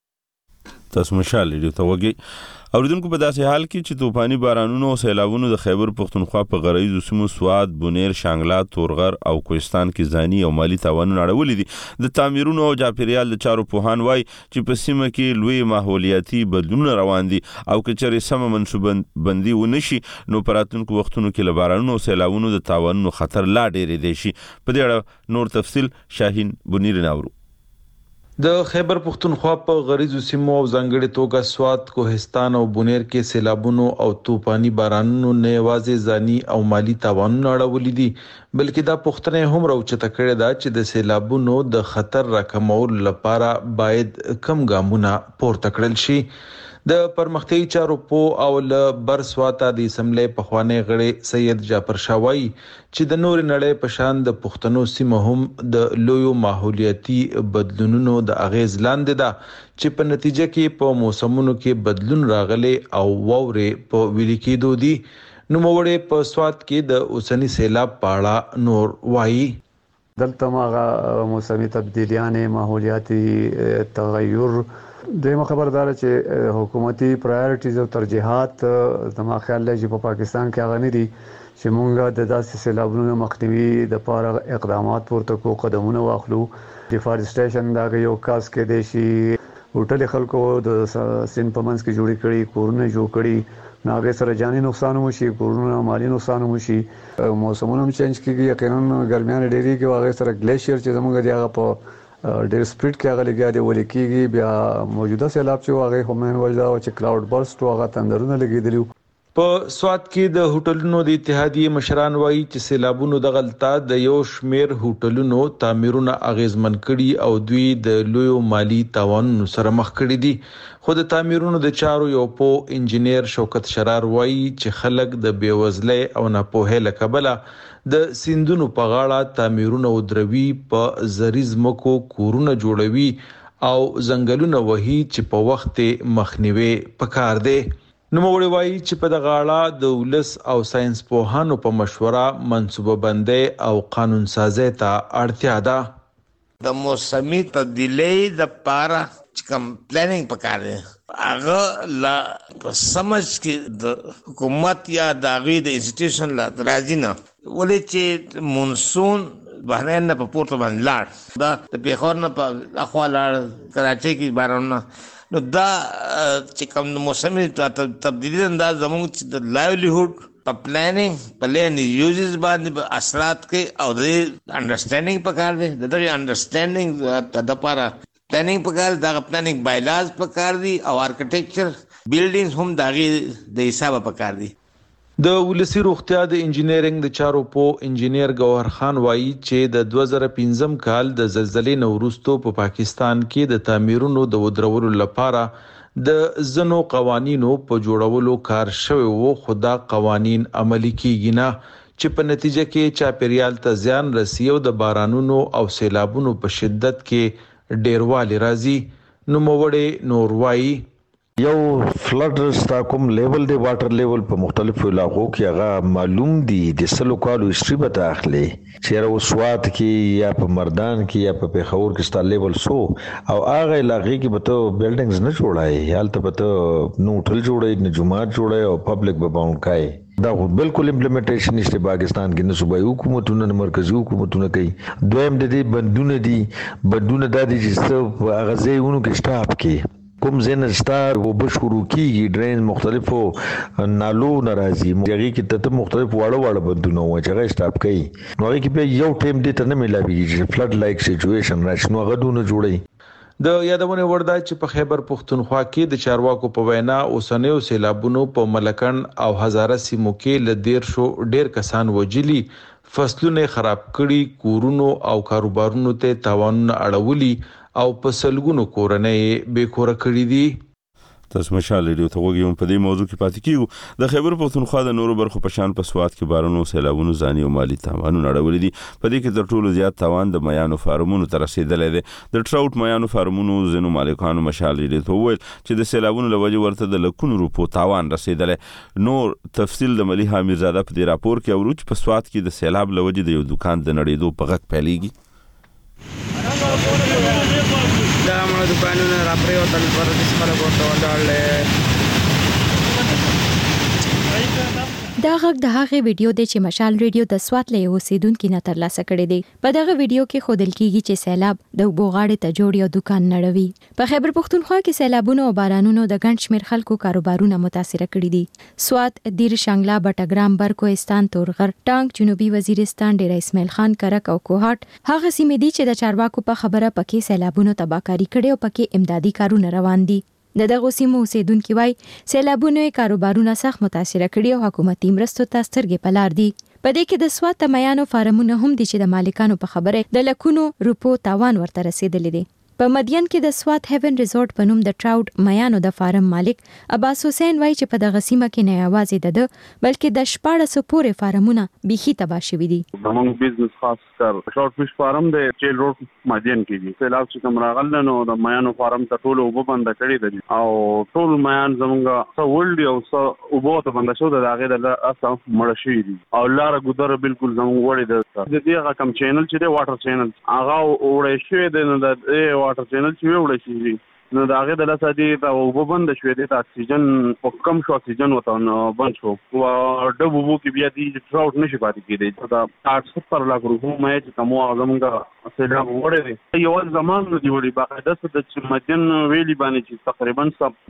تاسو مشال لیډیو ته وګورئ. اوریدونکو په داسې حال کې چې طوفاني بارانونو او سیلابونو د خیبر پښتونخوا په غرایزو سیمو سواد، بونیر، شانګلا، تورغر او کوهستان کې ځاني او مالی تاوانونه اړولې دي. د تعمیرونو او چاپیریال د چارو پوهان وایي چې په سیمه کې لوی ماحولیاتي بدلونونه روان دي او که چېرې سمه منصوبه بندي ونشي نو په راتلونکو وختونو کې له بارانونو او سیلابونو د تاوانونو خطر لا ډېرېدی شي. په دې اړه نور تفصیل شاهین بونیر ناورو. د خیبر پښتونخوا په غریزو سیمو او ځانګړي توګه سواد، کوهستان او بونیر کې سیلابونو او طوفاني بارانونو نه یوازې ځاني او مالی تاوانونه اړولې دي بلکې دا پوښتنه هم راوچته کړې ده چې د سیلابونو د خطر راکمولو لپاره باید کم ګامونه پورته کړل شي. د پرمختیايي چارو په او ل برسواته د اسمبلی پخوانی غړي سید جعفر شاوی چې د نور نړۍ په شان د پښتنو سیمه هم د لویو ماحولیاتي بدلونونو د اغیز لاندې ده چې په نتیجه کې په موسمونو کې بدلون راغلي او وورې په ویل کېدو دي. نو موړې په سواد کې د اوسنی سیلاب پاړه نور وایي. دلته ماغه موسمي تبدیلیان ماحولیاتي تغیر دغه خبردار چې حکومتي پرایورټیز او ترجیحات د ما خیال لږ په پاکستان کې هغه نه دي چې مونږ د داسې سیلابونو مخنیوي د لپاره اقدامات پورته کو قدمونه واخلو. ډیفارسټیشن دا یو کاس کې دی شي هوټل خلکو د سین په منځ کې جوړی کړي کورونه جوړ کړي ناګه سره جاني نقصان هم شي کورونه مالی نقصان هم شي. موسمونه هم چینج کیږي یقینا ګرمیان ډیری کې واغې سره ګلیشیر چې زموږ دی هغه په ډېر سپیډ کې هغه لګیا دی ولیکيږي بیا موجوده سیلاب چې هغه هم وجدا او چې کلاود برست او هغه تندرونه لګیدلی په سواد کې د هوټلونو د اتحادیې مشران وایي چې سیلابونو د غلطه د یو شمیر هوټلونو تعمیرونه اغیزمن کړي او دوی د لوی مالی تاوانونو سره مخ کړي دي. خو د تعمیرونو د چارو یو په انجنیر شوکت شرار وایي چې خلک د بیوزلۍ او ناپوهۍ له کبله د سیندونو په غاړه تعمیرونه ودروي، په زریز مکو کورونه جوړوي او ځنګلونه وهي چې په وخت مخنیوي پکار دی. نوموړي وایي چې په دغه اړه د ولس او ساينس پوهانو په مشوره منصوبه بندي او قانون سازي ته اړتیا ده. د موسمي تبدیلی د پاره کوم پلانینګ پکار دی هغه لا سمجھ کې د حکومت یا د غوی د انسټیټیوشن لا راځي نه ولې چې مونسون بحرین نه په پورته باندې لاړ دا د پیښور نه په اخوا لاړ کراچۍ کې بارونه نو دا چې کوم موسمي تبدیلی دا زموږ د لایولیهود په پلانینګ په لین یوزز باندې په اثرات کې او د انډرستانډینګ پکار دی د دې انډرستانډینګ د لپاره پلانینګ پکار دا پلانینګ بایلاز پکار دی او آرکیټیکچر بیلډینګز هم دغه د حساب پکار دی. د ولسی روغتیا د انجینرینګ د چارو په انجینیر گوهر خان وایي چې د 2015 کال د زلزلې نو وروسته په پاکستان کې د تعمیرونو د ودرولو لپاره د زنو قوانینو په جوړولو کار شوی وو، خو دا قوانین عملي کیږي نه چې په نتیجه کې چاپیریال ته زیان رسي او د بارانونو او سیلابونو په شدت کې ډیروالی راځي. نوموړي نور وایي یو فلډ ستا کوم لیول دی واټر لیول په مختلفو علاقو کې هغه معلوم دي د سلو کالو هیستوري به اخلي چې راو سواد کې یا په مردان کې یا په پیښور کې ستا لیول سو او هغه علاقې کې به ته بلډینګز نه جوړای حالت به ته نو ټل جوړای نه جماعت جوړای او پبلک به باوند کای دا بالکل امپلیمنټیشن نشته پاکستان کې نه صوبایي حکومتونه نه مرکزی حکومتونه کوي. دویم د دې بندونه دي بندونه د دې چې هغه ځایونو کې سټاپ کې کوم زین ستار و بشورو کیږي ډرین مختلفو نالو ناراضي یغي کې ته مختلف واړه بندونه و چې غي سټاپ کوي نو هغه کې به یو ټیم دې ته نه ملایږي چې فلډ لایک سچويشن راشي نو غدونه جوړي. د یادونه ورده چې په خیبر پختونخوا کې د چارواکو په وینا اوسنیو سیلابونو په ملکن او هزاره سیمو کې لدیر شو ډیر کسان وجلی فصلونه خراب کړي کورونو او کاروبارونو ته تاوانونه اړولي او په سلګونو کورنۍ به کور کړی دي. تاسو مشال ریډیو ته وګورئ په دې موضوع کې پاتې کیږو. د خیبر پختونخوا د نورو برخو په شان په سواد کې بارونو سیلابونو ځاني او مالی تاوانونه اړولې دي. په دې کې تر ټولو زیات تاوان د میانو فارمونو ته رسیدلی دی. د ټراوټ میانو فارمونو ځینو مالکانو مشال ریډیو ته وویل چې د سیلابونو له وجې ورته د لکونو روپو تاوان رسیدلی. نور تفصیل د ملي حامد زاده په دې راپور کې اورو چې په سواد کې د سیلاب له وجې د یو دکان د نړېدو په غږ پیلېږي. دا موږ دکانونه را پریوتل پر دې خلک ورته ولاړل. دا غږ د هغې ویډیو دی چې مشال ریډیو د سوات له یو اوسیدونکي نه ترلاسه کړی دی. په دغه ویډیو کې ښودل کیږي چې سیلاب د اوبو غاړې ته جوړ یو دکان نړوي. په خیبر پختونخوا کې سیلابونو او بارانونو د ګڼ شمېر خلکو کاروبارونه متاثره کړي دي. سوات، دیر شنګلا، بټګرام، برکوهستان، تورغر، ټانک، جنوبي وزیرستان، ډیره اسماعیل خان، کرک او کوهاټ هغه سیمې دي چې د چارواکو په خبره پکې سیلابونو تباکاری کړي او پکې امدادي کارونه روان دي. دغه سیمو اوسیدونکي وایي سیلابونو کاروبارونه سخت متاثره کړي او حکومتي مرستو ته سترګې په لار دي. په دې کې د سوات تمیانو فارمونه هم دي چې د مالکانو په خبره د لکونو روپو تاوان ورته رسیدلی دی. په مدین کې د سوات هیون ریزورټ په نوم د ټراوټ میانو د فارم مالک عباس حسین وایي چې په دغه سیمه کې نه یوازې د بلکې د 1400 پورې فارمونه بيخي تباه شوي دي. زموږ بزنس خاص کر ټراوټ فش فارم د چیل روډ مدین کې دي. سیلاب چې کوم راغل نو د میانو فارم ته ټول وب بند کړی دي او ټول میان زموږه څو ولډي او څو وبو ته بند شو د هغه د اساس مړ شي دي او لار ګذر بالکل زموږ وړي د دې کم چینل چې د واټر چینل هغه وړي شوی د واټر چینل چې وړي شي نو دا هغه د لاسه دي او وبند شوی د اکسیجن او کم شو اکسیجن وته بند شو او ډبو کې بیا دي ټراوټ نشي پاتې کېدی دا 870 لک روپو مې چې کوم زمونږه سیلاب وړي دي یو زمان دی وړي باقاعده د مدین ویلي باندې چې تقریبا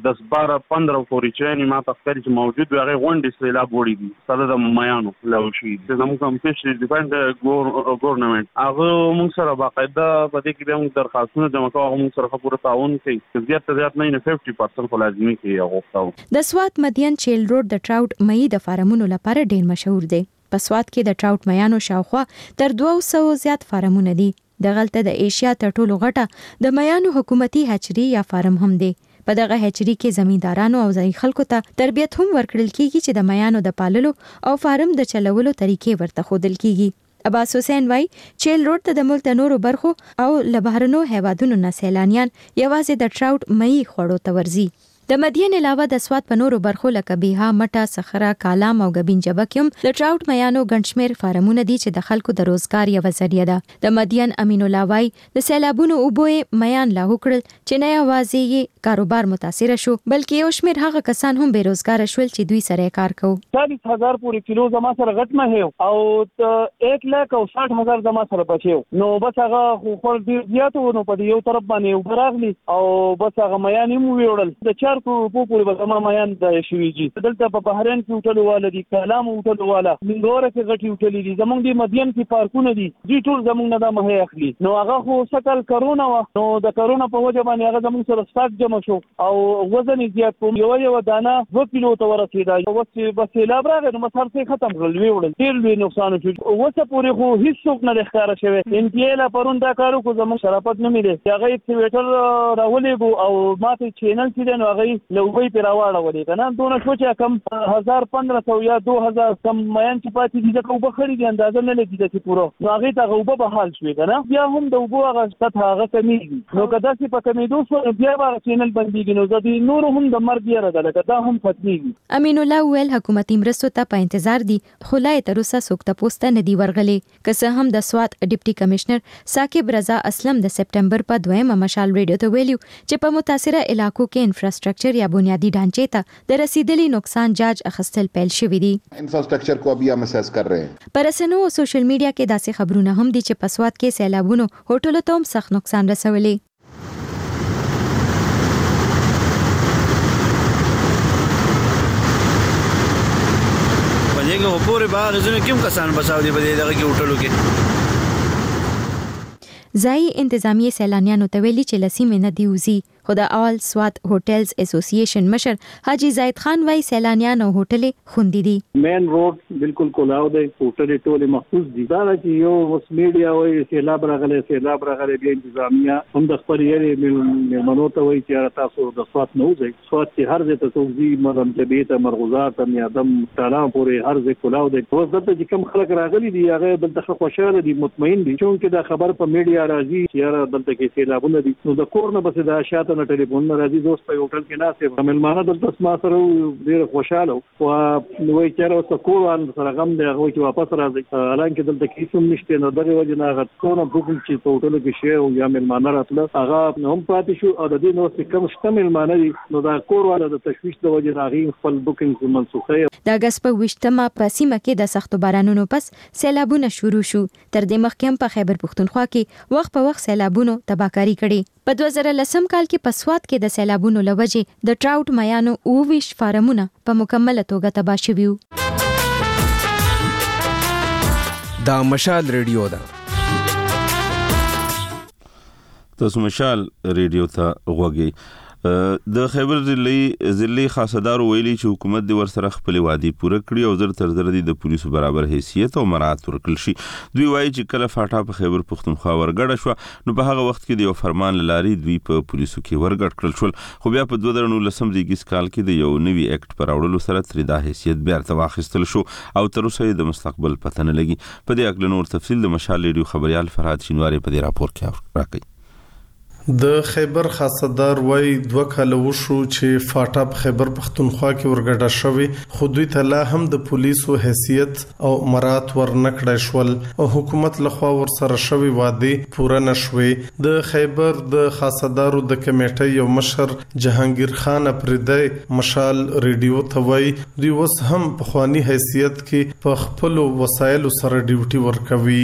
10-12-15 پورې چې ما تفکر چې موجود وي هغه غونډې سیلاب وړي دي سره د میانو لوشي زموږ کوم فیشل ډیفنډ ګورنمنت هغه موږ سره باقاعده په دې کې موږ درخواستونه جمع کوو موږ سره پوره تعاون کوي زیات نه 50% خو لازمي کې هغه د سوات مدین چیل روډ د ټراوټ مې د فارمونو لپاره ډیر مشهور دی په سوات کې د ټراوټ میانو شاوخوا تر 200 زیات فارمونه دي د غلطه د ایشیا تر ټولو غټه د میانو حکومتي هچري یا فارم هم دی په دغه هچري کې زمیندارانو او ځای خلکو ته تربیت هم ورکړل کیږي چې د میانو د پاللو او فارم د چلولو طریقې ورته ښودل کیږي عباس حسین وای چیل روډ ته د ملک د نورو برخو او لبهرنو هیوادونو نه سیلانیان یوازې د ټراوټ مې خوړو ته ورځي د مدین علاوه د سوات په نورو برخو لکه بیها مټه صخره کالام او غبین جبه کې د ټراوټ میانو ګنشمیر فارمونه دي چې د خلکو د روزګار یو ذریعہ ده د مدین امین الله وای د سیلابونو اوبوې میان لا وکړل چې نه یوازې کاروبار متاثر شو بلکې یو شمیر هغه کسان هم بیروزګار شول چې دوی سره کار کوي 40000 پورې کیلو زما سره غټ مه هیو او 1,60,000 زما سره بچیو نو بس هغه خو ډیر زیات ونه په یو طرف باندې وبراغلی او بس هغه میان هم ویوړل د 4 په پورې زما میان د شویجی دلته په بحرین کې وټل والدي کلام وټل والا منګوره کې غټي وټلې دي زمونږ د مدین کې پارکونه دي دوی ټول زمونږ نه د مه اخلي نو هغه خو سکل کرونا نو د کرونا په وجه باندې هغه زمونږ سره سټاک جمع شو او وزن زیات کوم یو دانه 2 کیلو ته ورسېدا او بس سیلاب راغی نو مسار څخه ختم کړل ویوړل ډیر لوی نقصان شو اوسه پورې خو هیڅ څوک نه ښکار شوی انتیلا پرون دا کارو کو زمونږ شرافت نه میله هغه ایکټیویټر راولېګو او ماته چینل چې نو هغه لوګي پیراواړه ولې کنه دونه سوچ کم 1500 یا 2000 کم میان چې پاتې دي چې وبخړي دي اندازه نه لګي چې پورو نو هغه ته وبه به حال شوي کنه بیا هم د وبو هغه سطح هغه کمیږي نو کدا چې په کمیدو سره بیا به چینل بنديږي نو ځدی نور هم د مرګ یې راځي کدا هم ختميږي امین الله ویل حکومتي مرستو ته په انتظار دي خلای تر اوسه سوکته پوسټ نه دی ورغلي که هم د سوات ډیپټي کمشنر ثاقب رضا اسلم د سپټمبر په 2 مشال ریډیو ته ویلو چې په متاثره علاقو کې انفراستراکچر یا بنیادی ढांचे ته د رسیدلي نقصان جاج اخستل پیل شوې دي انفراستراکچر کو ابھی ہم اسیس کر رہے ہیں پرسنو او سوشل میډیا کې داسې خبرونه هم دي چې پسوات کې سیلابونو هوټلو ته هم سخت نقصان رسولي پدې کې پورې باغ زونه کوم کسان بچاو دي په دغه کې هوټلو کې ځای انتظامی سیلانیانو ته ویلي چې لسیمه نه دیوزي خو د آل سوات هوټلز اسوسییشن مشر حاجی زید خان وای سیلانیان او هوټلې خوندې دي مین روډ بالکل کولاو دی هوټلې ټول محفوظ دي دا چې یو وس میډیا وای سیلاب راغله بیا انتظامیه هم د خپل یې منو ته وای چې تاسو د سوات نه وځي سوات چې هر ځای ته توزی مرهم جبیت مرغوزات ام یادم تعالی پورې هر ځای کولاو دی اوس دلته چې کوم خلک راغلي دي هغه دلته خوشاله دي مطمئن دي چې دا خبر په میډیا راځي چې دلته کې سیلابونه دي نو د کور نه بس دا شاته نه ټلیفون راځي دوست په هوټل کې ناسه ملمانه دلته ما سره ډیر خوشاله او نوې چیرې اوس کور سره غم دی هغه چې واپس راځي حالانکه دلته کې څوم نشته نو دغه وجه نه غت کومه بوکینګ چې په هوټل کې شی او یا ملمانه راتله هغه هم پاتې شو او د دې نو څه کم شته ملمانه دي نو دا کور والا د تشویش د وجه راغی خپل بوکینګ منسوخه د اگست په 20مه په سیمه کې د سختو بارانونو پس سیلابونه شروع شو تر دې مخکې هم په خیبر پښتونخوا کې وخت په وخت سیلابونو تباکاری کړي په 2010 کال کې په سوات کې د سیلابونو لوجې د ټراوټ میانو 20 فارمونه په مکمله توګه تباه شوي وو دا مشال ریډیو ده تاسو مشال ریډیو ته غوږی د خیبر ضلعي خاصدار ویلي چې حکومت د ورسره خپل وعده پوره کړی او زر تر زر د پولیسو برابر حیثیت او مراعات ورکړل شي دوی وایي چې کله فاټا په خیبر پښتونخوا ورګړه شو نو په هغه وخت کې د یو فرمان لاري دوی په پولیسو کې ورګړ کړل شول خو بیا په 2019 کال کې د یو نوي اکټ پر اورلو سره تر دا حیثیت بیا تواخستل شو او تر اوسه د مستقبل پته نه لګي په دې اړه نور تفصیل د مشال ریډیو خبريال فرهاد شینواری په دې راپور کې راکړي د خیبر خاصدار وای 2 کاله وشو چې فاټا په خیبر پښتونخوا کې ورګډه شوی خو دوی ته لا هم د پولیسو حیثیت او مرات ورنکړای شول او حکومت لخوا ورسره شوی وعده پوره نشوي د خیبر د خاصدارو د کمیټې یو مشر جهانگیر خان پردای مشال ریډیو ته وای دوی وس هم په خواني حیثیت کې په خپل وسایل سره ډیوټي ورکوي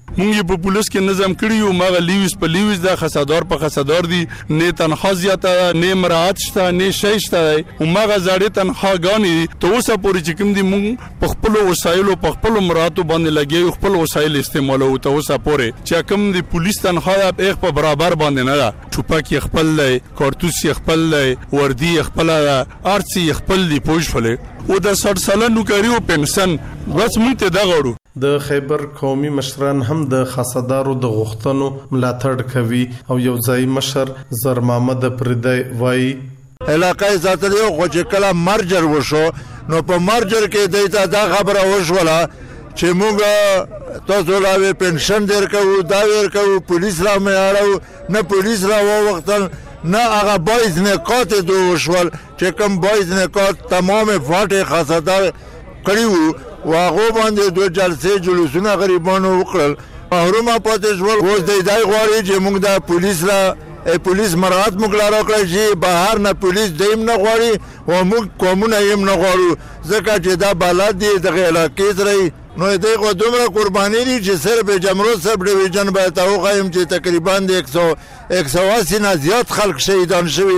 مونږ په پولیس کې نظم کړی یو ماغه لیویس په لیویس دا خسادار په خسادار دي نه تنخوا زیاته نه مراعات شته نه شی شته او ماغه زړې تنخواګانی ته اوسه پوری چې کوم دي مونږ په خپل وسایل او په خپل مراتو باندې لګي خپل وسایل استعمالو ته اوسه پوری چې کوم دي پولیس تنخوا په برابر باندې نه ده چوپک خپل دی کارتوس خپل دی وردی خپل ارسي خپل دی پوښفله او د 60 ساله نوکری او پنشن بس مونږ ته دا غواړو د خیبر قومي مشران هم د خاصدارو د غوښتنو ملاتړ کوي او یو ځای مشر زر محمد پردی وای علاقې ساتلو خو چې کله مرجر وشو نو په مرجر کې دیتا دا خبره وشوله چې موږ تاسو لا پنشن درکو دا ورکو پولیس را مېاړو نه پولیس را وختل نه هغه باید نکات دوشول چې کوم باید نکات تمام فاټه خاصدار کړیو واغه باندې دوه جلسې جلوسونه غریبانو وکړل محرومه پاتې شول اوس د دای غواړي چې موږ د پولیس مراعات موږ لاره کړی چې بهر نه پولیس دیم نه غواړي او موږ کومونه یې نه غواړو ځکه چې دا بلد دي د علاقې سره نو دې کو دومره قرباني دي چې صرف جمرود سب ډیویژن به تاو قائم چې تقریبا 180 نه زیات خلک شهیدان شوي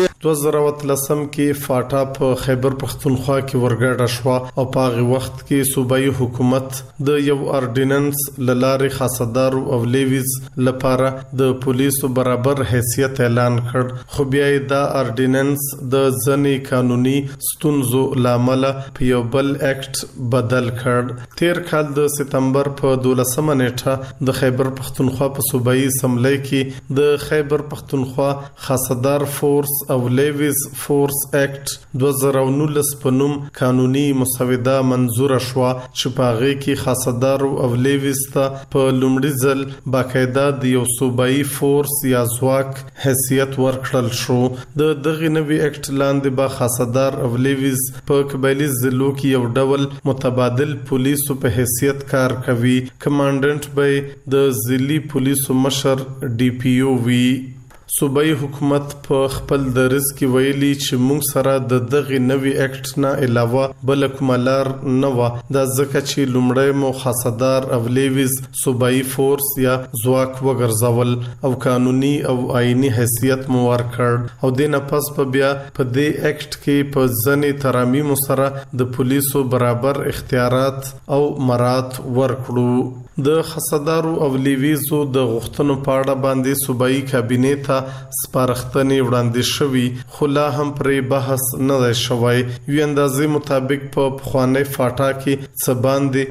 2013 کې فاټا په خیبر پختونخوا کې ورګډه شو او په هغه وخت کې صوبایي حکومت د یو اورډیننس لارې خاصدار او لیویز لپاره د پولیسو برابر حیثیت اعلان کړ خو بیا دا اورډیننس د ځنی قانوني ستونزو لامل په یو بل اکټ بدل کړ تیر کال د سپتمبر په 12 نیټه د خیبر پختونخوا په صوبایي اسمبلی کې د خیبر پختونخوا خاصدار فورس او لیویز فورس اکټ 2019 په نوم قانوني مسوده منزور شو چې په هغه کې خاصدار او لیویز ته په لومړي ځل باقاعده د یو صوبایي فورس یا ځواک حیثیت ورکړل شو د دغه نوي اکټ لاندې به خاصدار او لیویز په قبایلی ضلعو کې یو ډول متبادل پولیسو په حیثیت کار کوي کمانډنټ به د ضلعي پولیسو مشر ډي پی او وی صوبایي حکومت په خپل درس کې ویلي چې موږ سره د دغه نوي اکټ نه علاوه بل کوملار نه و د ځکه چې لومړی مو خاصدار او لیویز صوبایي فورس یا ځواک وګرځول او قانوني او آئینی حیثیت مو ورکړ او د نه پس په بیا په دې اکټ کې په ځنې ترامیم سره د پولیسو برابر اختیارات او مرات ورکړو د خاصدارو او لیویزو د غوښتنو په اړه باندې صوبایي کابینه ته سپارښتنې وړاندې شوې خو لا هم پرې بحث نه دی شوی یو اندازې مطابق په پخوانی فاټا کې څه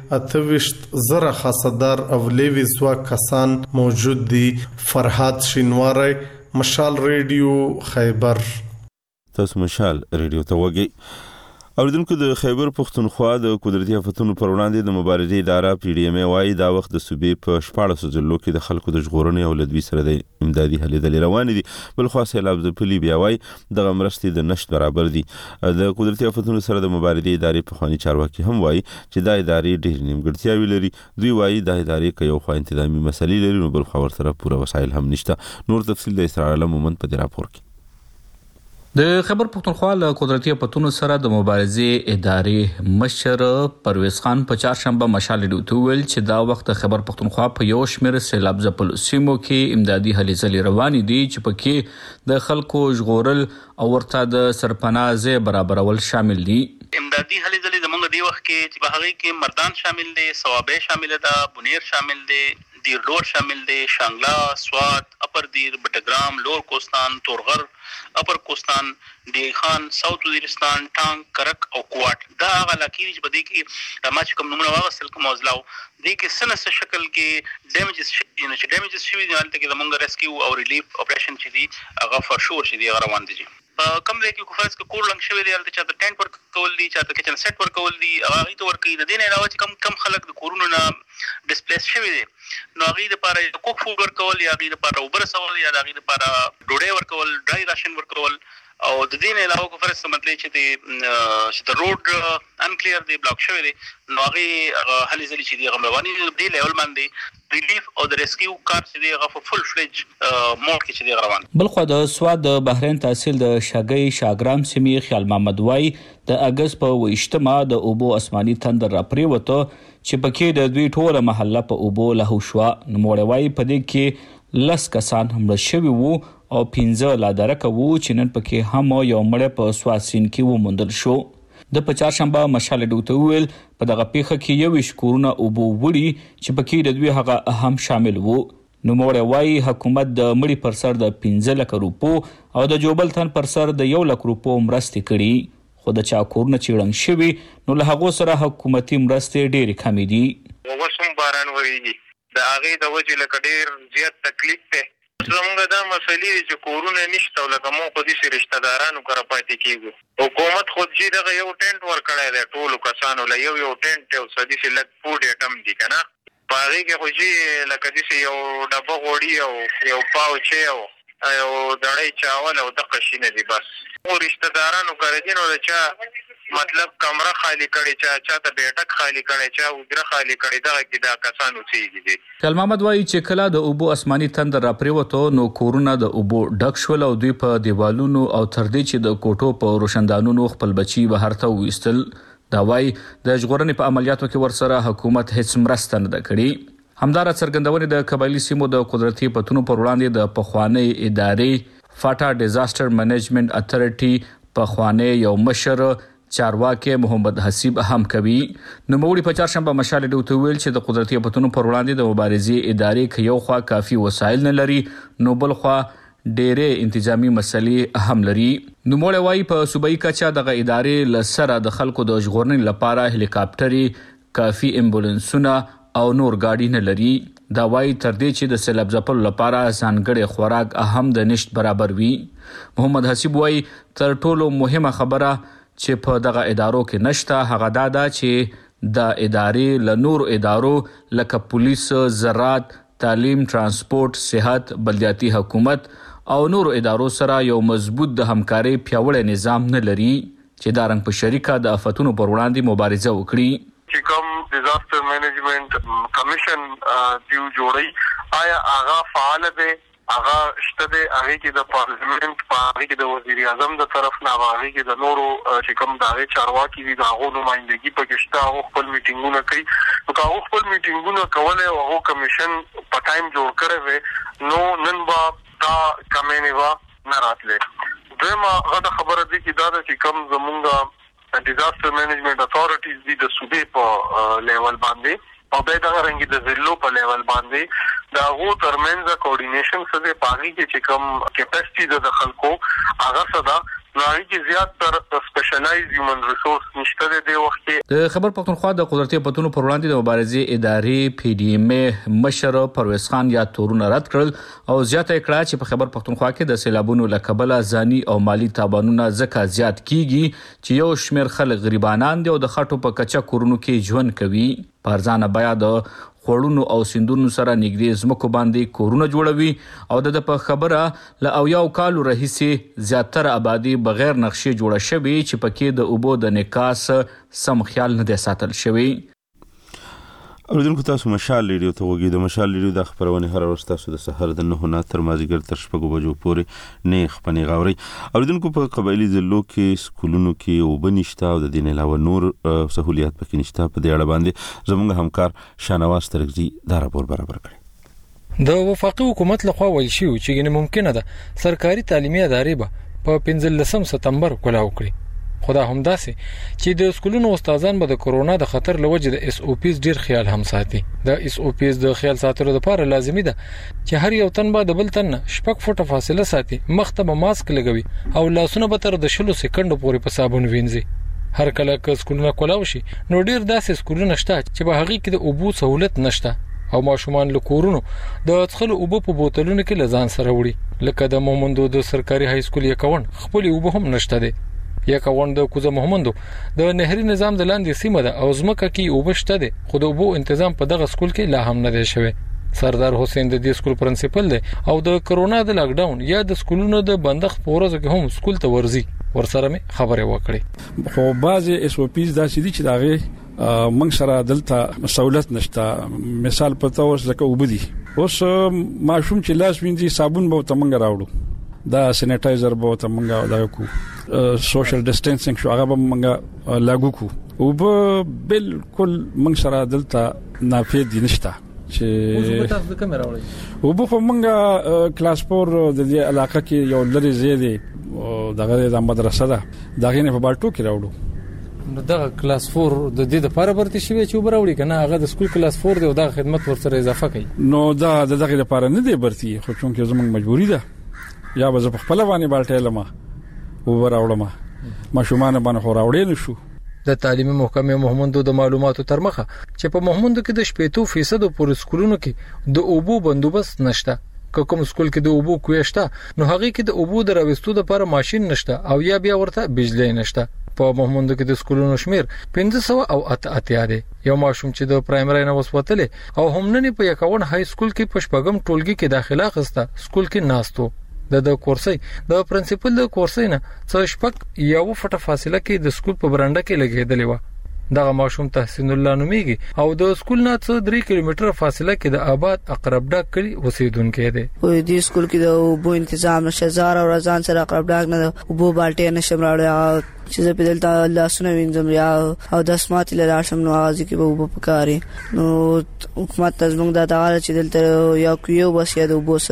باندې 28,000 خاصدار او لیویز کسان موجود دي فرحات شینواری مشال ریډیو خیبر تاسو مشال ریډیو ته وګورئ اوریدونکو د خیبر پختونخوا د قدرتي آفتونو پر وړاندې د مبارزې اداره پی ډی ام وايي دا وخت د صوبې په 14 ضلعو کې د خلکو د ژغورنې او لدوی سره د امدادي هلې دلې روان دي بل خو سیلاب ځپلي بیا وايي د مرستې د نشټ برابر دي د قدرتي آفتونو سره د مبارزې ادارې په خواني چارواکي هم وايي چې دا ادارې ډېر نیمګړتیاوي لري دوی وايي دا ادارې کې یو خو انتظامی مسلې لري نو بل خو ورسره پوره وسایل هم نشته نور تفصیل د اسرار علم مومند په راپور کې د خیبر پختونخوا له قدرتي آفتونو سره د مبارزې ادارې مشر پرویز خان په چهارشنبه مشال ډیوټو ویل چې دا وخت خیبر پختونخوا په یو شمېر سیلاب ځپل سیمو کې امدادي هلې ځلې روانې دي چې پکې د خلکو ژغورل او ورته د سرپناه ځای برابرول شامل دي امدادي هلې ځلې زموږ دی وخت کې چې په هغه کې مردان شامل دي ثوابه شامل ده بنیر شامل دي دیرلور شامل دي شانګلا سوات اپر دیر بټګرام لور کوستان تورغر اپر کوستان دی خان ساوث وزیرستان ټانګ کرک او کوټ دا هغه علاقې چې بده کې ما چې کوم نمونه واغسل کوم اوزلاو دي کې سنس شکل کې ډیمیجز چې ډیمیجز شوي دي هلته کې زمونږ ریسکیو او ریلیف اپریشن چې دي هغه فرشور شي دي روان دي کم ځای کې کوفرس کې کور لنګ شوی دی هلته چې د ټینټ ورک کول دي چې د کچن سیټ ورک کول دي هغه ته ورکې د دې نه علاوه چې کم خلک د کورونو نه ډسپلیس شوی دي نو هغه لپاره کوک فود ورکول یا هغه لپاره اوبر سوال یا هغه لپاره ډوډۍ ورکول ډرای راشن ورکول او د دې نه علاوه کو فرض مطلب چې د روډ انکلیر دی بلاک شوی دی نو هغه هلي ځلې چې دی غمرواني دی لیول باندې ریلیف او د ریسکیو کار چې دی هغه فل فلج موډ کې چې دی روان. بل خو د سواد د بحرین تحصیل د شاګي شاګرام سیمې خیال محمد وای د اگست په 28 د اوبو اسماني تندر را پریوته چې پکې د دوی ټوله محله په اوبو له شوا نو موړوي په دې کې لس کسان هم شوي وو او 15 لا درکه وو چې نن پکې هم یو مړ په سواسین کې وموندل شو. د چهارشنبه مشال ډوته ویل په دغه پیښه کې یو شکورونه اوبو وړي چې پکې د دوی هغه هم شامل وو. نو موړوي حکومت د مړي پر سر د 15 لک روپو او د جوبل تن پر سر د 1 لک روپو مرستې کړي خو د چا کورونه چیړنګ شوي نو له هغه سره حکومتي مرستې ډېرې کمې دي. وسوم باران وریږي د هغه د وجې لکه ډېر زیات تکلیف ته زمونږ دا مسلې چې کورونه نشته لکه مو خو دې رشتہ دارانو کړه پاتې کیږي حکومت خود جی دغه یو ټینټ ور کړی دی ټولو کسانو له یو ټینټ او سدي سي لک فود ایټم دي کنه پاره کې خو جی لکه دې یو ډبه غوړی او یو پاوچ او دړې چاول او د قشینه دي بس او رشتہ دارانو کړی دي نو چې مطلب کمره خالی کړي چا ته بیٹک خالی کړي چا وګره خالی کړي دا کې دا کسانو چي دي. خیال محمد وایي چې کله د اوبو اسماني تندر را پریوته نو کورونه د اوبو ډک شول او دوی په دیوالونو او تر دې چې د کوټو په روشندانونو خپل بچي بهر ته وېستل. دا وایي د ژغورنې په عملیاتو کې ورسره حکومت هیڅ مرسته نه کړې. همدارا څرګندونې د قبایلی سیمو د قدرتي پتونو پر وړاندې د پخوانی ادارې فاټا ډیزاستر منیجمنت اتھارټي پخوانی یو مشر چارواکي محمد حسیب هم کوي. نو موږ په چهارشنبه مشال ډوته ویل چې د قدرتي پتونو پر وړاندې د مبارزې ادارې کې یو خوا کافي وسایل نه لري نو بل خوا ډېرې انتظامی مسلې هم لري. نو موږ وايي په صوبایي کچا دغه ادارې لسره د خلکو د ژغورنې لپاره هلیکاپټري کافي امبولانسونه او نور گاډي نه لري. دا وايي تر دې چې د سیلاب ځپلو لپاره ځانګړي خوراک هم د نشټ برابر وي. محمد حسیب وايي تر ټولو مهمه خبره چې په دغه ادارو کې نشته هغه دا چې د ادارې له نور ادارو لکه پولیس، زراعت، تعلیم، ترانسپورت، صحت، بلدیاتي حکومت او نور ادارو سره یو مضبوط د همکاري پیاوړی نظام نه لري چې دا رنګ په شریکه د آفتونو پر وړاندې مبارزه وکړي. چې کوم ډیزاستر مینجمنت کمیشن دیو جوړي آیا هغه فعال دی هغه شته دی هغه کې د پارلیمنت هغه کې د وزیر اعظم د طرف نه هغه کې د نورو چې کوم دغه چارواکي دي هغه نمائندګي پکې شته هغه خپل میټینګونه کوي نو هغه خپل میټینګونه کوله او هغه کمیشن په ټایم جوړ کړی نو نن با دا کمینه نه راتله دغه غته خبره دي چې دا چې کوم زمونږ ډیزاستر مینجمنت اتھارټیز دي د صوبې په لیول باندې او به دا رنګ د ضلعو په لیول باندې دا غو ترمنځ کوارډینیشن سره پاږي چې کوم کیپاسټي د خلکو هغه صدا نړۍ کې زیات تر سپیشلایز هیومن ریسورس نشته دی وخت د خبر پښتونخوا د قدرتي پتونو پر وړاندې د مبارزې ادارې پی ډی ایم مشر پرویز خان یا تورونه رد کړل او زیاته کړه چې په خبر پښتونخوا کې د سیلابونو لکبله ځاني او مالی تاوانونه زکه زیات کیږي چې یو شمیر خلک غریبانان دي او د خټو په کچا کورونو کې ژوند کوي. پرځانه بیا د خوړونو او سندونو سره نږدې زمکو باندې کورونه جوړوي او د په خبره ل او یو کالو رئیسي زیاتره آبادی بغیر نقشې جوړه شوی چې پکې د اوبو د نکاس سم خیال نه دی ساتل شوی. اوریدونکو تاسو مشال ریډیو ته وګورئ. د مشال ریډیو د خبرونه هر ورځ تاسو د سحر د 9 نه تر مازیګر تر 6 بجو پورې نه خپنی غاوري. اوریدونکو په قبایلی ضلعو کې سکولونو کې وبنښت او د دین علاوه نور سہولیات پکې نشته. په دې اړه باندې زموږ همکار شانواز ترغزي دا راپور برابر کړی. د وفاقي حکومت لخوا ویل شوی چې ګنې ممکنه ده سرکاري تعلیمي ادارې به په 15 سپتمبر کولاو کړي. خدا همداسې چې د سکولونو استادان به د کورونا د خطر لوجه د اس او پیز ډیر خیال هم ساتي. د اس او پیز د خیال ساتلو لپاره لازمي ده چې هر یو تن به د بل تن شپږ فوټه فاصله ساتي، مخ ته به ماسک لګوي او لاسونه به تر د 20 سکندو پورې په صابون وینځي. هر کله که سکولونه کولاو شي نو ډیر داسې سکولونه شته چې به هغه کې د اوبو سہولت نشته او ماشومان له کورونو د څخلو اوبو په بوتلونو کې لزان سره وړي. لکه د مومندو د سرکاري های سکول یکون خپل اوبو هم نشته دي. یکون د کوزه محمدو د نهري نظام د لاندې سیمه ده او زمکه کې اوبشته دي خو د اوبو تنظیم په دغه سکول کې لا هم نه دی شوی. سردار حسین د دې سکول پرنسپل دی او د کرونا د لاک ډاون یا د سکولونو د بندښت په ورځو کې هم سکول ته ورځي ورسره مې خبرې وکړې. خو بعضي اس او پیز داسې دي چې داغه موږ سره دلته سہولت نشته. مثال پته اوس لکه وبدي اوس ماشوم چې لاس وینځي صابون به تمنګ راوړو دا سینیټایزر به تمنګ دا کو سوشل ډیسټنسینګ شو هغه به موږ لاګو کو او به بالکل موږ سره دلته نافید نشته چې تاسو د کیمرا وړي او به موږ کلاس 4 د دې علاقې کې یو لري زیاده دغه د مدرسه ده دغه نه په بالټو کې راوړو. نو دا کلاس 4 د دې لپاره ورته شوی چې وبراوړي کنه هغه د سکول کلاس 4 دی او دا خدمت ورسره اضافه کوي. نو دا دغه لپاره نه دی برتي خو چون کې زموږ مجبوری ده یا به په خپل باندې بالټه لمه وبراوړم ماشومان باندې خو راوړې نشو. د تعلیمي محکمې مهمندو د معلوماتو تر مخه چې په مهمندو کې د 80% پورې سکولونو کې د اوبو بندوبست نشته. کوم سکول کې د اوبو کویشته نو هغه کې د اوبو د راوستو لپاره ماشين نشته او یا بیا ورته بجلی نشته. په مهمندو کې د سکولونو شمیر 500 او اتیا دی. یو ماشوم چې د پرایمري نه وسوتلې او هم نه په 51 های سکول کې پښپغم ټولګي کې داخله خسته سکول کې ناستو. د کورسي د پرنسپل د کورسي نه څه شپک یو فټه فاصله کې د سکول په برانډه کې لګیدلې و. دغه ماشوم تحسین الله نوميږي او د سکول نه 3 کیلومتر فاصله کې د آباد اقرب ډاک کلی اوسیدونکو دی. په دې سکول کې د اوبو تنظیم نشه زار او رضان سره اقرب ډاک نه اوبو بالټې نشم راوړل چې په دلته لاسونه وینځم یا او د سمات له راشم نو غازي کې به اوبو پکاري. نو حکومت تزمنګ د دغه چې دلته یو کیو بس یا د اوبو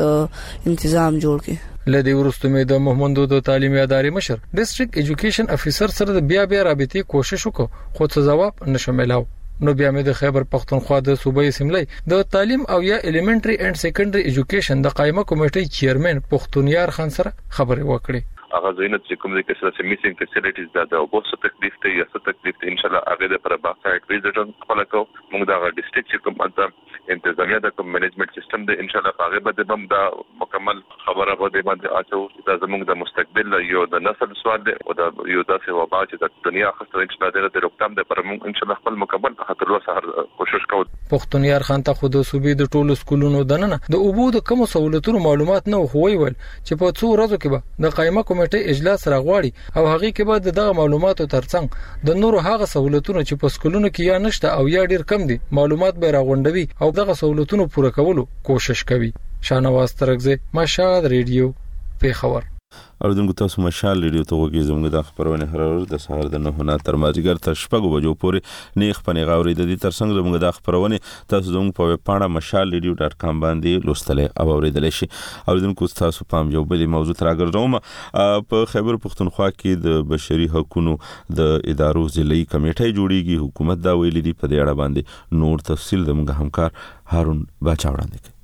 تنظیم جوړ کړي. لدی ورستو مې د محمدو د تعلیمي ادارې مشر ډیسټریکټ ایجوکیشن افیسر سره د بیا رابطې کوشش وکړ خو څه جواب نشملاو. نو بیا مې د خیبر پختونخوا د صوبایي اسمبلی د تعلیم او یا الیمنټری اینڈ سیکنډري ایجوکیشن د قائمه کمیټې چیرمن پختونیار خان سره خبرې وکړې. هغه زینت چې کوم د کسره میسینګ فیسیلیټیز د اوبو تکلیف ته یا څه تکلیف ته ان شاء الله هغه د پر باکسایډ ویزټ خپل کو موږ د ډیسټریکټ چې کوم انت انتظامیه د کوم منیجمنت سیستم د ان شاء الله هغه به د دا مکمل خبره به باندې اچو د زموږ د مستقبل یو د نسل سوال دی او د یو داسې وبا چې د دنیا خسته ان شاء الله د روکتام د پر موږ ان شاء الله خپل مکمل خاطر سهار کوشش کوو. پختونیار خان ته خود صوبې د ټولو سکولونو دننه د اوبو د کوم سہولتونو معلومات نه خوي ول چې په څو ورځو کې به د قائمه کمیټې اجلاس راغواړي او هغه کې به دغه معلوماتو ترڅنګ د نورو هغه سہولتونو چې په سکولونو کې یا نشته او یا ډیر کم دي معلومات به راغونډوي او دغه سہولتونو پوره کولو کوشش کوي. شاهنواز ترغزه مشال ریډیو پیښور. اوردونکو تاسو مشال ریډیو ته وګورئ زموږ د خبرونه هر ورځ د سهار د 9 تر مازیګر تر شپږ بجو پورې نیخ پنې غاوري د دې ترڅنګ زموږ د خبرونه تاسو زموږ په پاڼه mashalradio.com باندې لوستلې او اوریدلې شي. اوردونکو تاسو پام یو بل موضوع تر راګرځوم. په خیبر پختونخوا کې د بشري حقوقو د ادارو ضلعي کمیټه جوړیږي. حکومت دا ویلي دی په دې اړه باندې نور تفصیل زموږ همکار هارون باچا وړاندې کوي.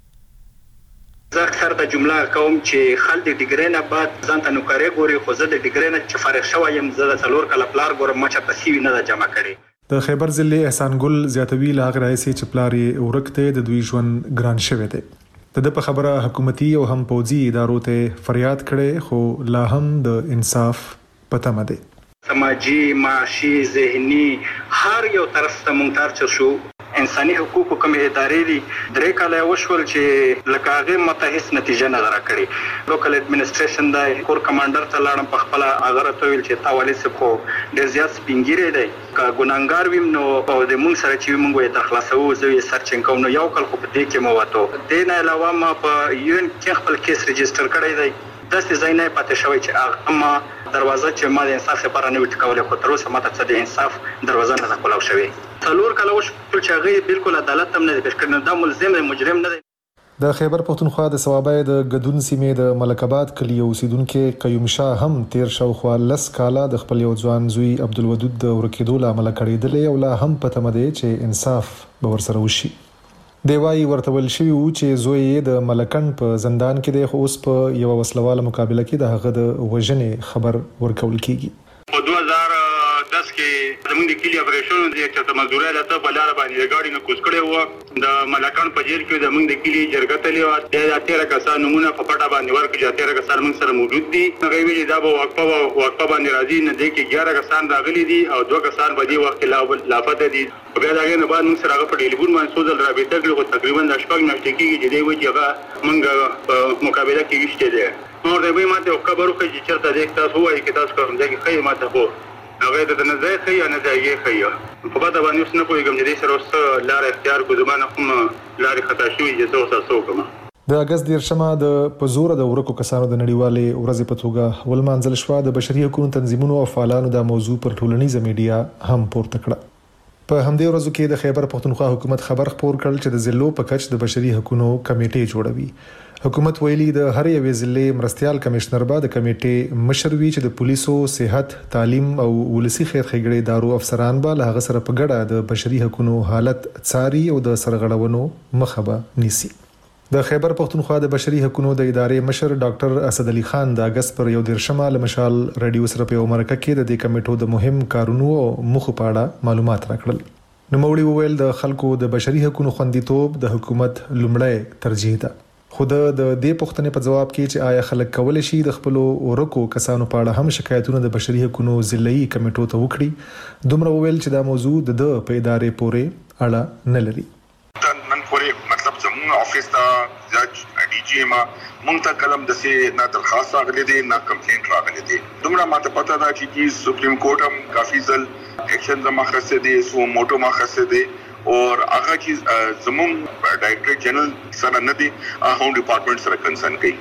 زه اکثر د جمله کوم چې خل د ډیګری نه بعد ځان ته نوکری ګوري خو زه د ډیګری نه چې فارغ شوم زه د څلور کاله پلار ګورم مچه په سیوی نه جمع کړي. د خیبر ضلع احسان ګل زیاتوی لاغ راځي چې پلاری ورکته د دوی ژوند ګران شوی دی. د په خبره حکومتي او هم پوځي ادارو ته فریاد کړي خو لا هم د انصاف پته مده. سماجی معاشي ذهني هر یو طرف ته مونږ تر شو. انساني حقوق کوم ادارې دي درې کاله وشول چې لکاغه متهیس نتیجه نه درکړي. لوکل اډمنستریشن د کور کمانډر ته لاړم په خپل اگر ته ویل چې تاوالي سکو ډیر زیات سپینګری دی کا ګناګار ویم نو په دې مونږ سره چې مونږ یې تخلاصو زوی سرچینګ کوم نو یو کال خو په دې کې مو وته دین علاوه ما په یون کې خپل کیس ريجستره کړی دی. داسې زینه پاتې شوی چې هغه ما دروازه چې ما د انصاف لپاره نه وټکولې خو تر اوسه ماته څه د انصاف دروازه نه کولاو شوی. څلور کاله وشو چې هغه بالکل عدالت هم نه دی پېښ کړی. دا ملزم دی مجرم نه دی. د خیبر پختونخوا د ثوابای د غدون سیمې د ملک آباد کلی اوسیدونکو قیوم شاه هم تیر شاوخوا لس کاله د خپل یو ځوان زوی عبدالودود د ورکیدو لامل کړیدلې او لا هم پته مده چې انصاف به ورسره وشي. دیوای ورته ول شوی و چې زوی د ملکن په زندان کې د اوس په یو وسلواله مقابله کې د هغه د وژنې خبر ورکول کیږي. په 2010 کې چې زموږ د کلی اپریشن د چته مزدوري لته بلاره باندې غاډي نه کوس کړي وو د ملکان په جیل کې زموږ د کلی جرګه تلې و د 13 کسان نمونه په پټه باندې ورکړي چې 13 کسان موږ سره موجود دي هغه ویلي دا به وقفه باندې راځي نه دي کې 11 کسان راغلي دي او 2 کسان به دی وخت لافته دي بیا دا نه بعد موږ سره په ټلیفون باندې سوزل رابطه کړو تقریبا د شپږ میاشتې کې چې دی وایي هغه موږ په مقابله کې وشته دي نو دا به ماته خبرو کوي چې چرته دې تاسو وایي کې تاسو کوم ځای کې خیر ماته وو هغه د نه ځای خیر نه ځای خیر په بده باندې اوس نه پوهیږم چې دې سره اوس لار اختیار کو زمانه کوم لار خطا شوی چې تاسو کوم د اگست 13 د پزور د ورکو کسانو د نړیوالې ورځې په توګه ولمانځل شو د بشري حقوقو تنظیمونو او فعالانو د موضوع پر ټولنیزه میډیا هم پورته کړه په همدې ورځو کې د خیبر پختونخوا حکومت خبر خپور کړل چې د ضلعو په کچ د بشري حقوقو کمیټې جوړوي حکومت ویلي د هر یوې ضلع مرستيال کمشنر به د کمیټې مشر وي چې د پولیسو صحت تعلیم او ولسی خیر ښېګړې دارو افسران به له هغه سره په ګډه د بشري حقوقو حالت څاري او د سرغړونو مخه به نیسي د خیبر پختونخوا د بشري حقوقو د ادارې مشر ډاکټر اسد علي خان د اگست پر 13 له مشال رادیو سره په مرکه کې د دې کمیټو د مهم کارونو او مخه پاړه معلومات راکړل نو مولوی وویل د خلکو د بشري حقوقو خوندیتوب د حکومت لومړی ترجیح ده خو د دې پوښتنې په جواب کې چې آیا خلک کولای شي د خپل ورکو کسانو په اړه هم شکایتونه د بشري حقوقو ضلعي کمیټو ته وکړي دومره وویل چې دا موضوع د په ادارې پورې اړه نه لري نن پورې مطلب زموږ افیس ته جج ډي جی ما مونږ ته کلم د سي نه درخواست راغلي دي نه کمپلینټ راغلي دي دومره ماته پته ده چې سپریم کورټ هم کافي ځل ایکشن زماخسته دي سو موټو ماخسته دي اور هغه چې زموږ ډایریکټر جنرال سره نه دي هوم ډپارټمنټ سره کنسرن کوي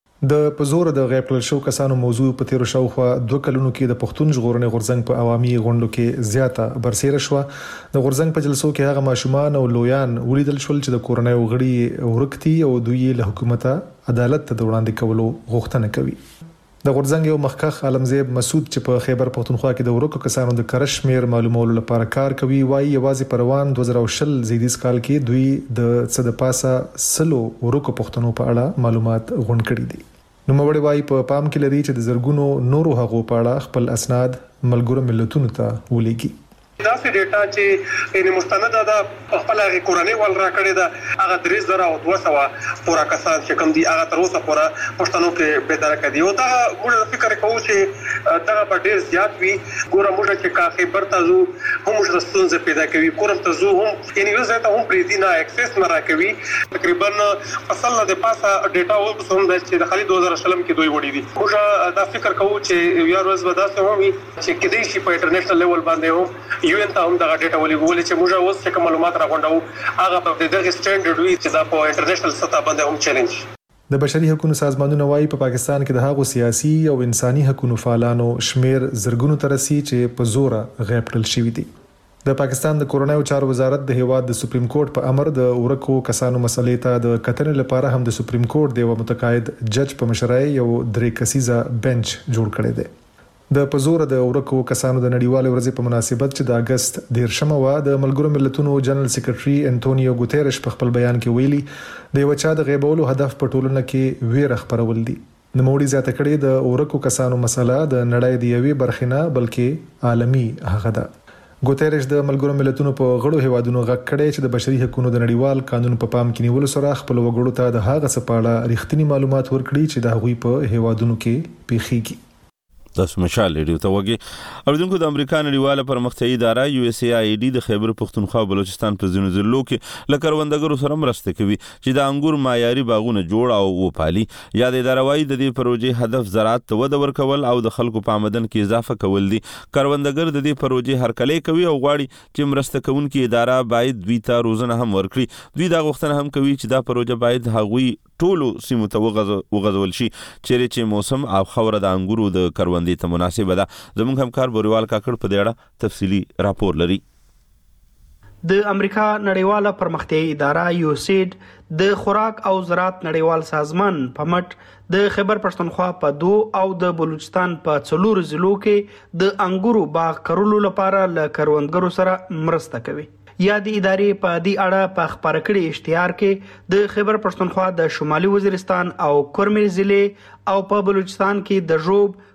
د پزور د غیب کړل شو کسانو موضوع په تیر شاوخوا 2 کلونو کې د پښتون ژغورنې غورځنګ په عوامي غونډو کې زیاته برسېره شو د غورځنګ په جلسو کې هغه ماشومان او لویان ولیدل شول چې د کورنۍ وغړي ورکتي او دوی له حکومت عدالت ته وړاندې کولو غوښتنه کوي د غورځنګ یو مخکخ عالمزیب مسعود چې په خیبر پختونخوا کې د ورکو کسانو د کرشمیر معلومولو لپاره کار کوي وايي یوازې پروان 2020 زیدیس کال کې دوی د صد پاسه سلو ورکو پښتنو په اړه معلومات غونډ کړي دي نو موړي وايي په پام کې لري چې د زرګونو نورو هغو په اړه خپل اسناد ملګرو ملتونو ته ولېږي دا سه ډیټا چې ان مستند ده خپل کورنۍ ول را کړی دا هغه 3200 پورا کسان چې کوم دي هغه تر اوسه پورا پښتنو کې به درک دي او دا موږ فکر کوو چې دا په ډیر زیات وي ګوره موږ چې کافي برتازو هم موږ رسونځ پیدا کوي کورم ته زو هم ان یو ځای ته هم پریدي نه اکسس نه راکوي تقریبا اصل د پاسه ډیټا او هم د چې د خالد 2000 کې دوی وړي دي موږ دا فکر کوو چې یو ورځ به تاسو هم چې کدي شي په انټرنیشنل لیول باندې هم یو ان ته هم دا ډیټا ولې چې موږ اوس چې معلومات راغونډو هغه په دغه سټانډرډ وي چې دا په انټرنیشنل سطح باندې هم چیلنج د بشري حقوقو سازمانونو وايي په پاکستان کې د هغو سیاسي او انساني حقوقو فعالانو شمیر زرګونو ترسي چې په زور غیب کړل شوی دي د پاکستان د کورونایي چارو وزارت د هیواد د سپریم کورټ په امر د ورکو کسانو مسلې ته د کتنې لپاره هم د سپریم کورټ د متقاعد جج په مشرۍ یو 3 کسیزه بنچ جوړ کړی دی د پزور د ورکو کسانو د نړیوال ورځې په مناسبت چې د اگست 13 وا د ملګرو ملتونو جنرال سیکریټري انټونیو ګوتيرش په خپل بیان کې ویلي د یو چا د غیبولو هدف په ټولنه کې ویره خپرول دي نوموړي زیاته کړې د ورکو کسانو مسله د نړۍ د یوې برخې نه بلکې عالمي هغه ده ګوتيرش د ملګرو ملتونو په غړو هیوادونو غږ کړی چې د بشري حقوقو د نړیوال قانون په پام کې نیولو سره خپل وګړو ته د هغه سپاړه رښتینی معلومات ورکړي چې د هغوی په هیوادونو کې پیښیږي تاسو مشال ریډیو ته وګورئ اوریدونکو د امریکا نړیواله پرمختیایي اداره یو اس ای آی ډي د خیبر پختونخوا او بلوچستان په ځینو ضلعو کې له کروندګرو سره مرسته کوي چې د انګور معیاري باغونه جوړ او وپالي یا د اداره وايي د دې پروژې هدف زراعت ته وده ورکول او د خلکو په آمدن کې اضافه کول دي کروندګر د دې پروژې هرکلی کوي او غواړي چې مرسته کوونکې اداره باید دوی ته روزنه هم ورکړي دوی دا غوښتنه هم کوي چې دا پروژه باید هغوی ټولو سیمو ته وغځول شي چې موسم او خوره د انګورو د کروندې ته مناسبه ده زموږ همکار بوریوال کاکړ په دې اړه تفصیلی راپور لري د امریکا نړیواله پرمختیایي اداره یوسید د خوراک او زراعت نړیوال سازمان په مټ د خیبر پښتونخوا په 2 او د بلوچستان په 4 ضلعو کې د انګورو باغ کرلو لپاره له کروندګرو سره مرسته کوي یا د ادارې په دې اړه په خبره کړي اشتهار کې د خیبر پښتونخوا د شمالي وزیرستان او کرمل ضلع او په بلوچستان کې د ژوب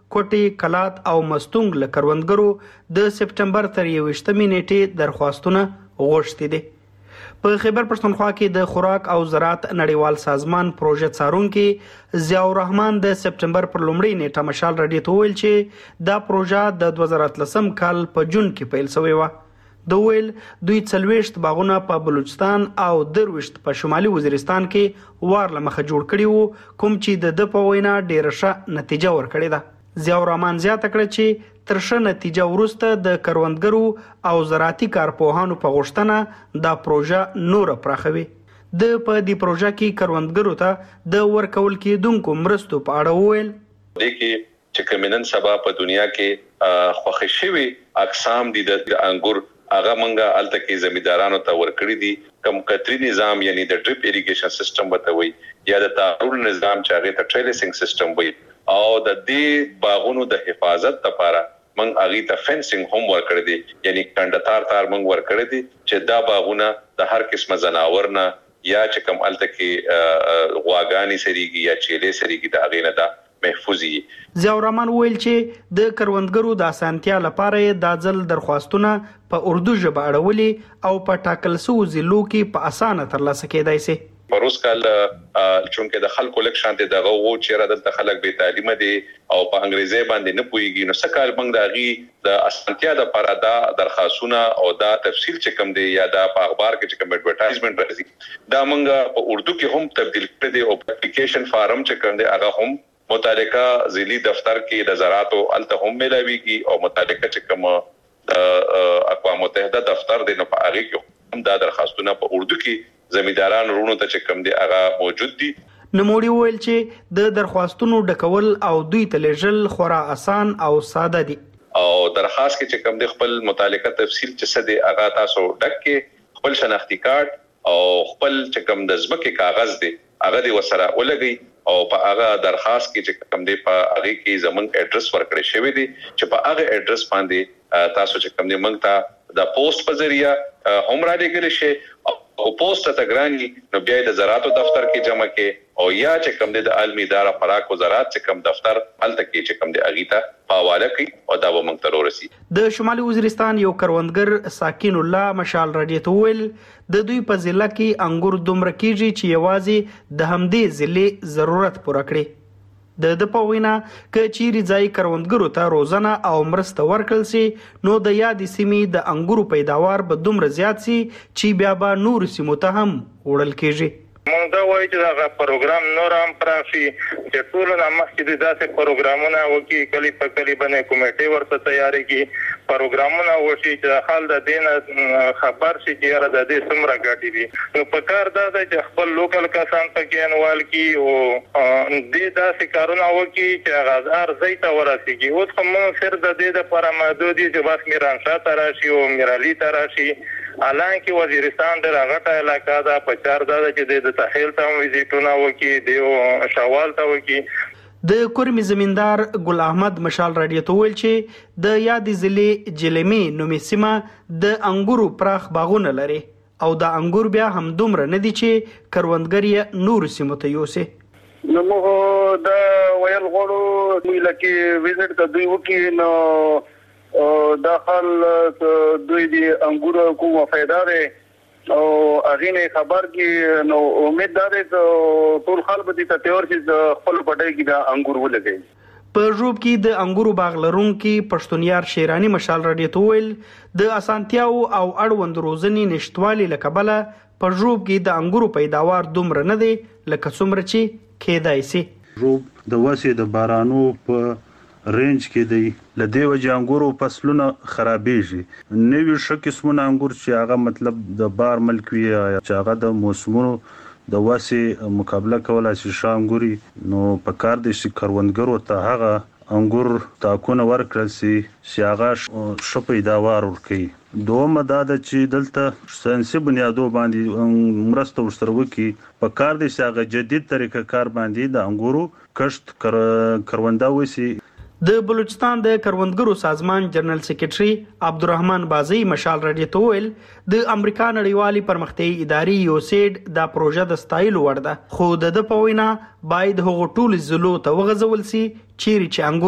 کوټي کلات او مستونګ له کروندګرو د سپټمبر تر 21 نیټې درخواستونه غوښتي دي. په خیبر پښتونخوا کې د خوراک او زراعت نړیوال سازمان پروژه څارونکي ضیاء الرحمن د سپټمبر پر لومړۍ نیټه مشال رادیو ته ویل چې دا پروژه د 2013 کال په جون کې پیل شوې و. د ویل دوی 40 باغونه په بلوچستان او 20 په شمالي وزیرستان کې وار لمخه جوړ کړي وو، کوم چې د په وینا ډیره ښه نتیجه ورکړې ده. ضیاء الرحمن زیاته کړه چې تر ښه نتیجه وروسته د کروندګرو او زراعتي کارپوهانو په غوښتنه دا پروژه نور پراخوي. د په دې پروژه کې کروندګرو ته د ورکول کېدونکو مرستو په اړه وویل د کې چې کمنن سبا په دنیا کې خوښ شوي اقسام دي د انګور هغه منګه الته کې زمیندارانو ته ورکړي دي. کم کتري نظام یعنی د ډریپ اریګیشن سیستم وتوي یا د تعرول نظام چې هغه ته ټریلسینګ سیستم وي او د دې باغونو د حفاظت لپاره من اغي ته فنسینګ هم ورکړی دي، یعنی کندتار من ورکړی دي چې دا باغونه د هر قسمه زناور نه یا چې کم الته کې غواګانی سریږي یا چيلې سریږي د اغینه دا محفوظي. ضیاء الرحمن ویل چې د کروندګرو د اسانتیا لپاره د ځل درخواستونه په اردو ژبه اړولې او په ټاکل شوو ضلعو کې په اسانه ترلاسه کېدای شي. پروس کال چونکه د خلکو لک شانته دغه وو چې را دلته خلک به تعلیمه دي او په انګریزي باندې نه پويږي، نو سکهال موږ داغي د اسانتیا د لپاره دا درخواستونه او دا تفصیل چې کوم دی یا دا په اخبار کې چې کوم ایڈورټایزمنت راځي دا موږ په اردو کې هم تبدیل کړی دی او اپلیکیشن فارم چې کوم دی هغه هم متعلقه ضلعي دفتر کې د زراعت او الته هم ملاويږي او متعلقه چې کوم د اقوام متحده دفتر دی نو په هغه کې هم دا درخواستونه په اردو کې زمینداران رونو ته چې کوم دی هغه موجود دي. نموړي ویل چې د درخواستونو ډکول او دوی ته لېږل خورا آسان او ساده دي او درخواست کې چې کوم دی خپل متعلقه تفصیل چې څه دی هغه تاسو ډک کې خپل شناختی کارت او خپل چې کوم د ځمکې کاغذ دی هغه دی وسره ولګي او په هغه درخواست کې چې کوم دی په هغه کې زمونږ اډرس ورکړی شوی دی چې په هغه اډرس باندې تاسو چې کوم دی موږ ته د پوسټ په ذریعہ هم را لګل شي او پوسټ ته ګرانی نو بیا د زراعت دفتر کې جمع کې او یا چې کوم د عالمي اداره خوراک او زراعت چې کوم دفتر الته کې چې کوم د اغیتا په حواله کوي او دا به موږ ته ورسي. د شمالي وزیرستان یو کروندګر ساکین الله مشال رادیو ته ویل د دوی په ضلع کې انګور دومره کیږي چې یوازې د همدې ضلع ضرورت پوره کړي. د پوینا ک چیرې ځای کروندګرو ته روزانه او مرسته ورکړل سي نو د یادې سیمې د انګورو پیداوار به دومره زیات سي چې بیا به نور سیمو ته هم وړل کیږي. مونږ دا وایو چې دا پروګرام نور هم پرافي چې ټول نه مخکې داسې پروګرامونه وکي کلی په کلی باندې کمیټې ورته تیاری کی پروګرامونه وشي چې حال د دین خبر شي چې را د دې سمره غاټي دي نو په کار دا چې خپل لوکل کسان پکې انوال کی او دې داسې کارونه وکي چې غزار زیته ورسیږي اوس کوم سر د دې لپاره محدودي چې بس میرانشاه تراشي او میرالی تراشي حالانکه وزیرستان د راغټه علاقہ دا په چار دا چې د تحلیل ته وزیټونه وکي دیو شوال ته وکي. د کورمي زمیندار ګل احمد مشال رادیو ته ویل چې د یادې ضلع جلمی نومې سیمه د انګورو پراخ باغونه لري او د انګور بیا هم دومره نه دي چې کروندګر یې نور سیمو ته یوسي. نو موږ د ویل غوړو لکه ویزټ د دوی وکي نو داخل دوی دی انګور کومه فائدہ ده او اغینه خبر کی نو امید ده ټول خلک دې ته تیار شي خپل پټای کې د انګور ولګي. په روب کې د انګورو باغ لرونکو پښتونیار شیرانی مشال رادیو ته ویل د اسانتیاو او اړوند روزنی نشټوالي لکبله په روب کې د انګورو پیداوار دومره نه دی لکه څومره چې کېدای شي. روب د واسه د بارانو په رینج کې دی لدې وجه انګورو فصلونه خرابېږي. نوې ښه قسمونه انګور چې هغه مطلب د بار ملک وي چې هغه د موسمونو د واسه مقابله کولای شي شانګوري نو په کار دي چې کروندګرو ته هغه انګور تاکونه ورکړل سي چې هغه ښه پیداوار ورکړي. دومره دا چې دلته ساينسي بنیادو باندې مرسته ورسره وکړي په کار دي چې هغه جدید طریقه کار باندې د انګورو کښت کروندا وسی. د بلوچستان د کروندګرو سازمان جنرال سیکریټري عبدالرحمن بازی مشال رادیو ته ویل د امریکا نړیوالي پرمختیایي ادارې یوسیډ دا پروژه د ستایلو وړ ده خو د پوینا باید هغه ټول ضلعو ته وغځول سي چیرې چې انګور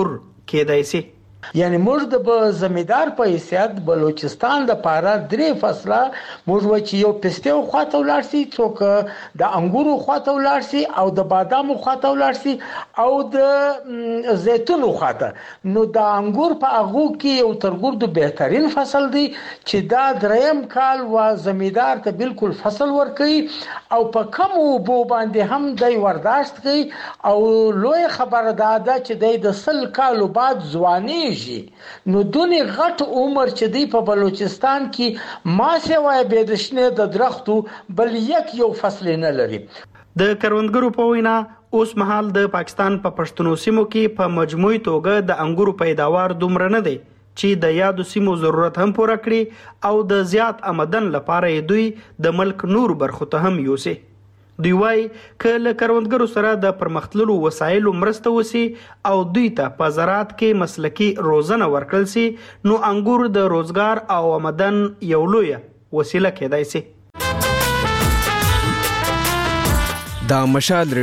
کېدای شي. یعنی موږ د زمیندار په حیثیت بلوچستان د پاره 3 فصله موږ و چې یو پستیو خواته ولاړ شي، څوک د انګورو خواته ولاړ شي او د بادامو خواته ولاړ شي او د زیتونو خواته. نو د انګور په هغو کې یو ترګور د بهترین فصل دی چې دا 3م کال و زمیندار ته بالکل فصل ورکوي او په کم اوبو باندې هم دی ورداشت کوي او لوی خبره ده چې دی د 100 کالو بعد ځواني نو دونی غټ عمر چې دی په بلوچستان کې ما سوای به د شنه د درختو بل یو فصل نه لري. د کروندګرو په وینا اوس مهال د پاکستان په پښتنو سیمو کې په مجموعي توګه د انګورو پیداوار دومره نه دی چې د یادو سیمو ضرورت هم پوره کړي او د زیات آمدن لپاره دوی د ملک نور برخو ته هم یوسي. دوی وايي که له کروندګرو سره د پرمختللو وسایلو مرسته وسی او دوی ته په زراعت کې مسلکي روزنه ورکړل سي نو انګور د روزګار او آمدن یو لوی وسیله کېدای سي. دا مشال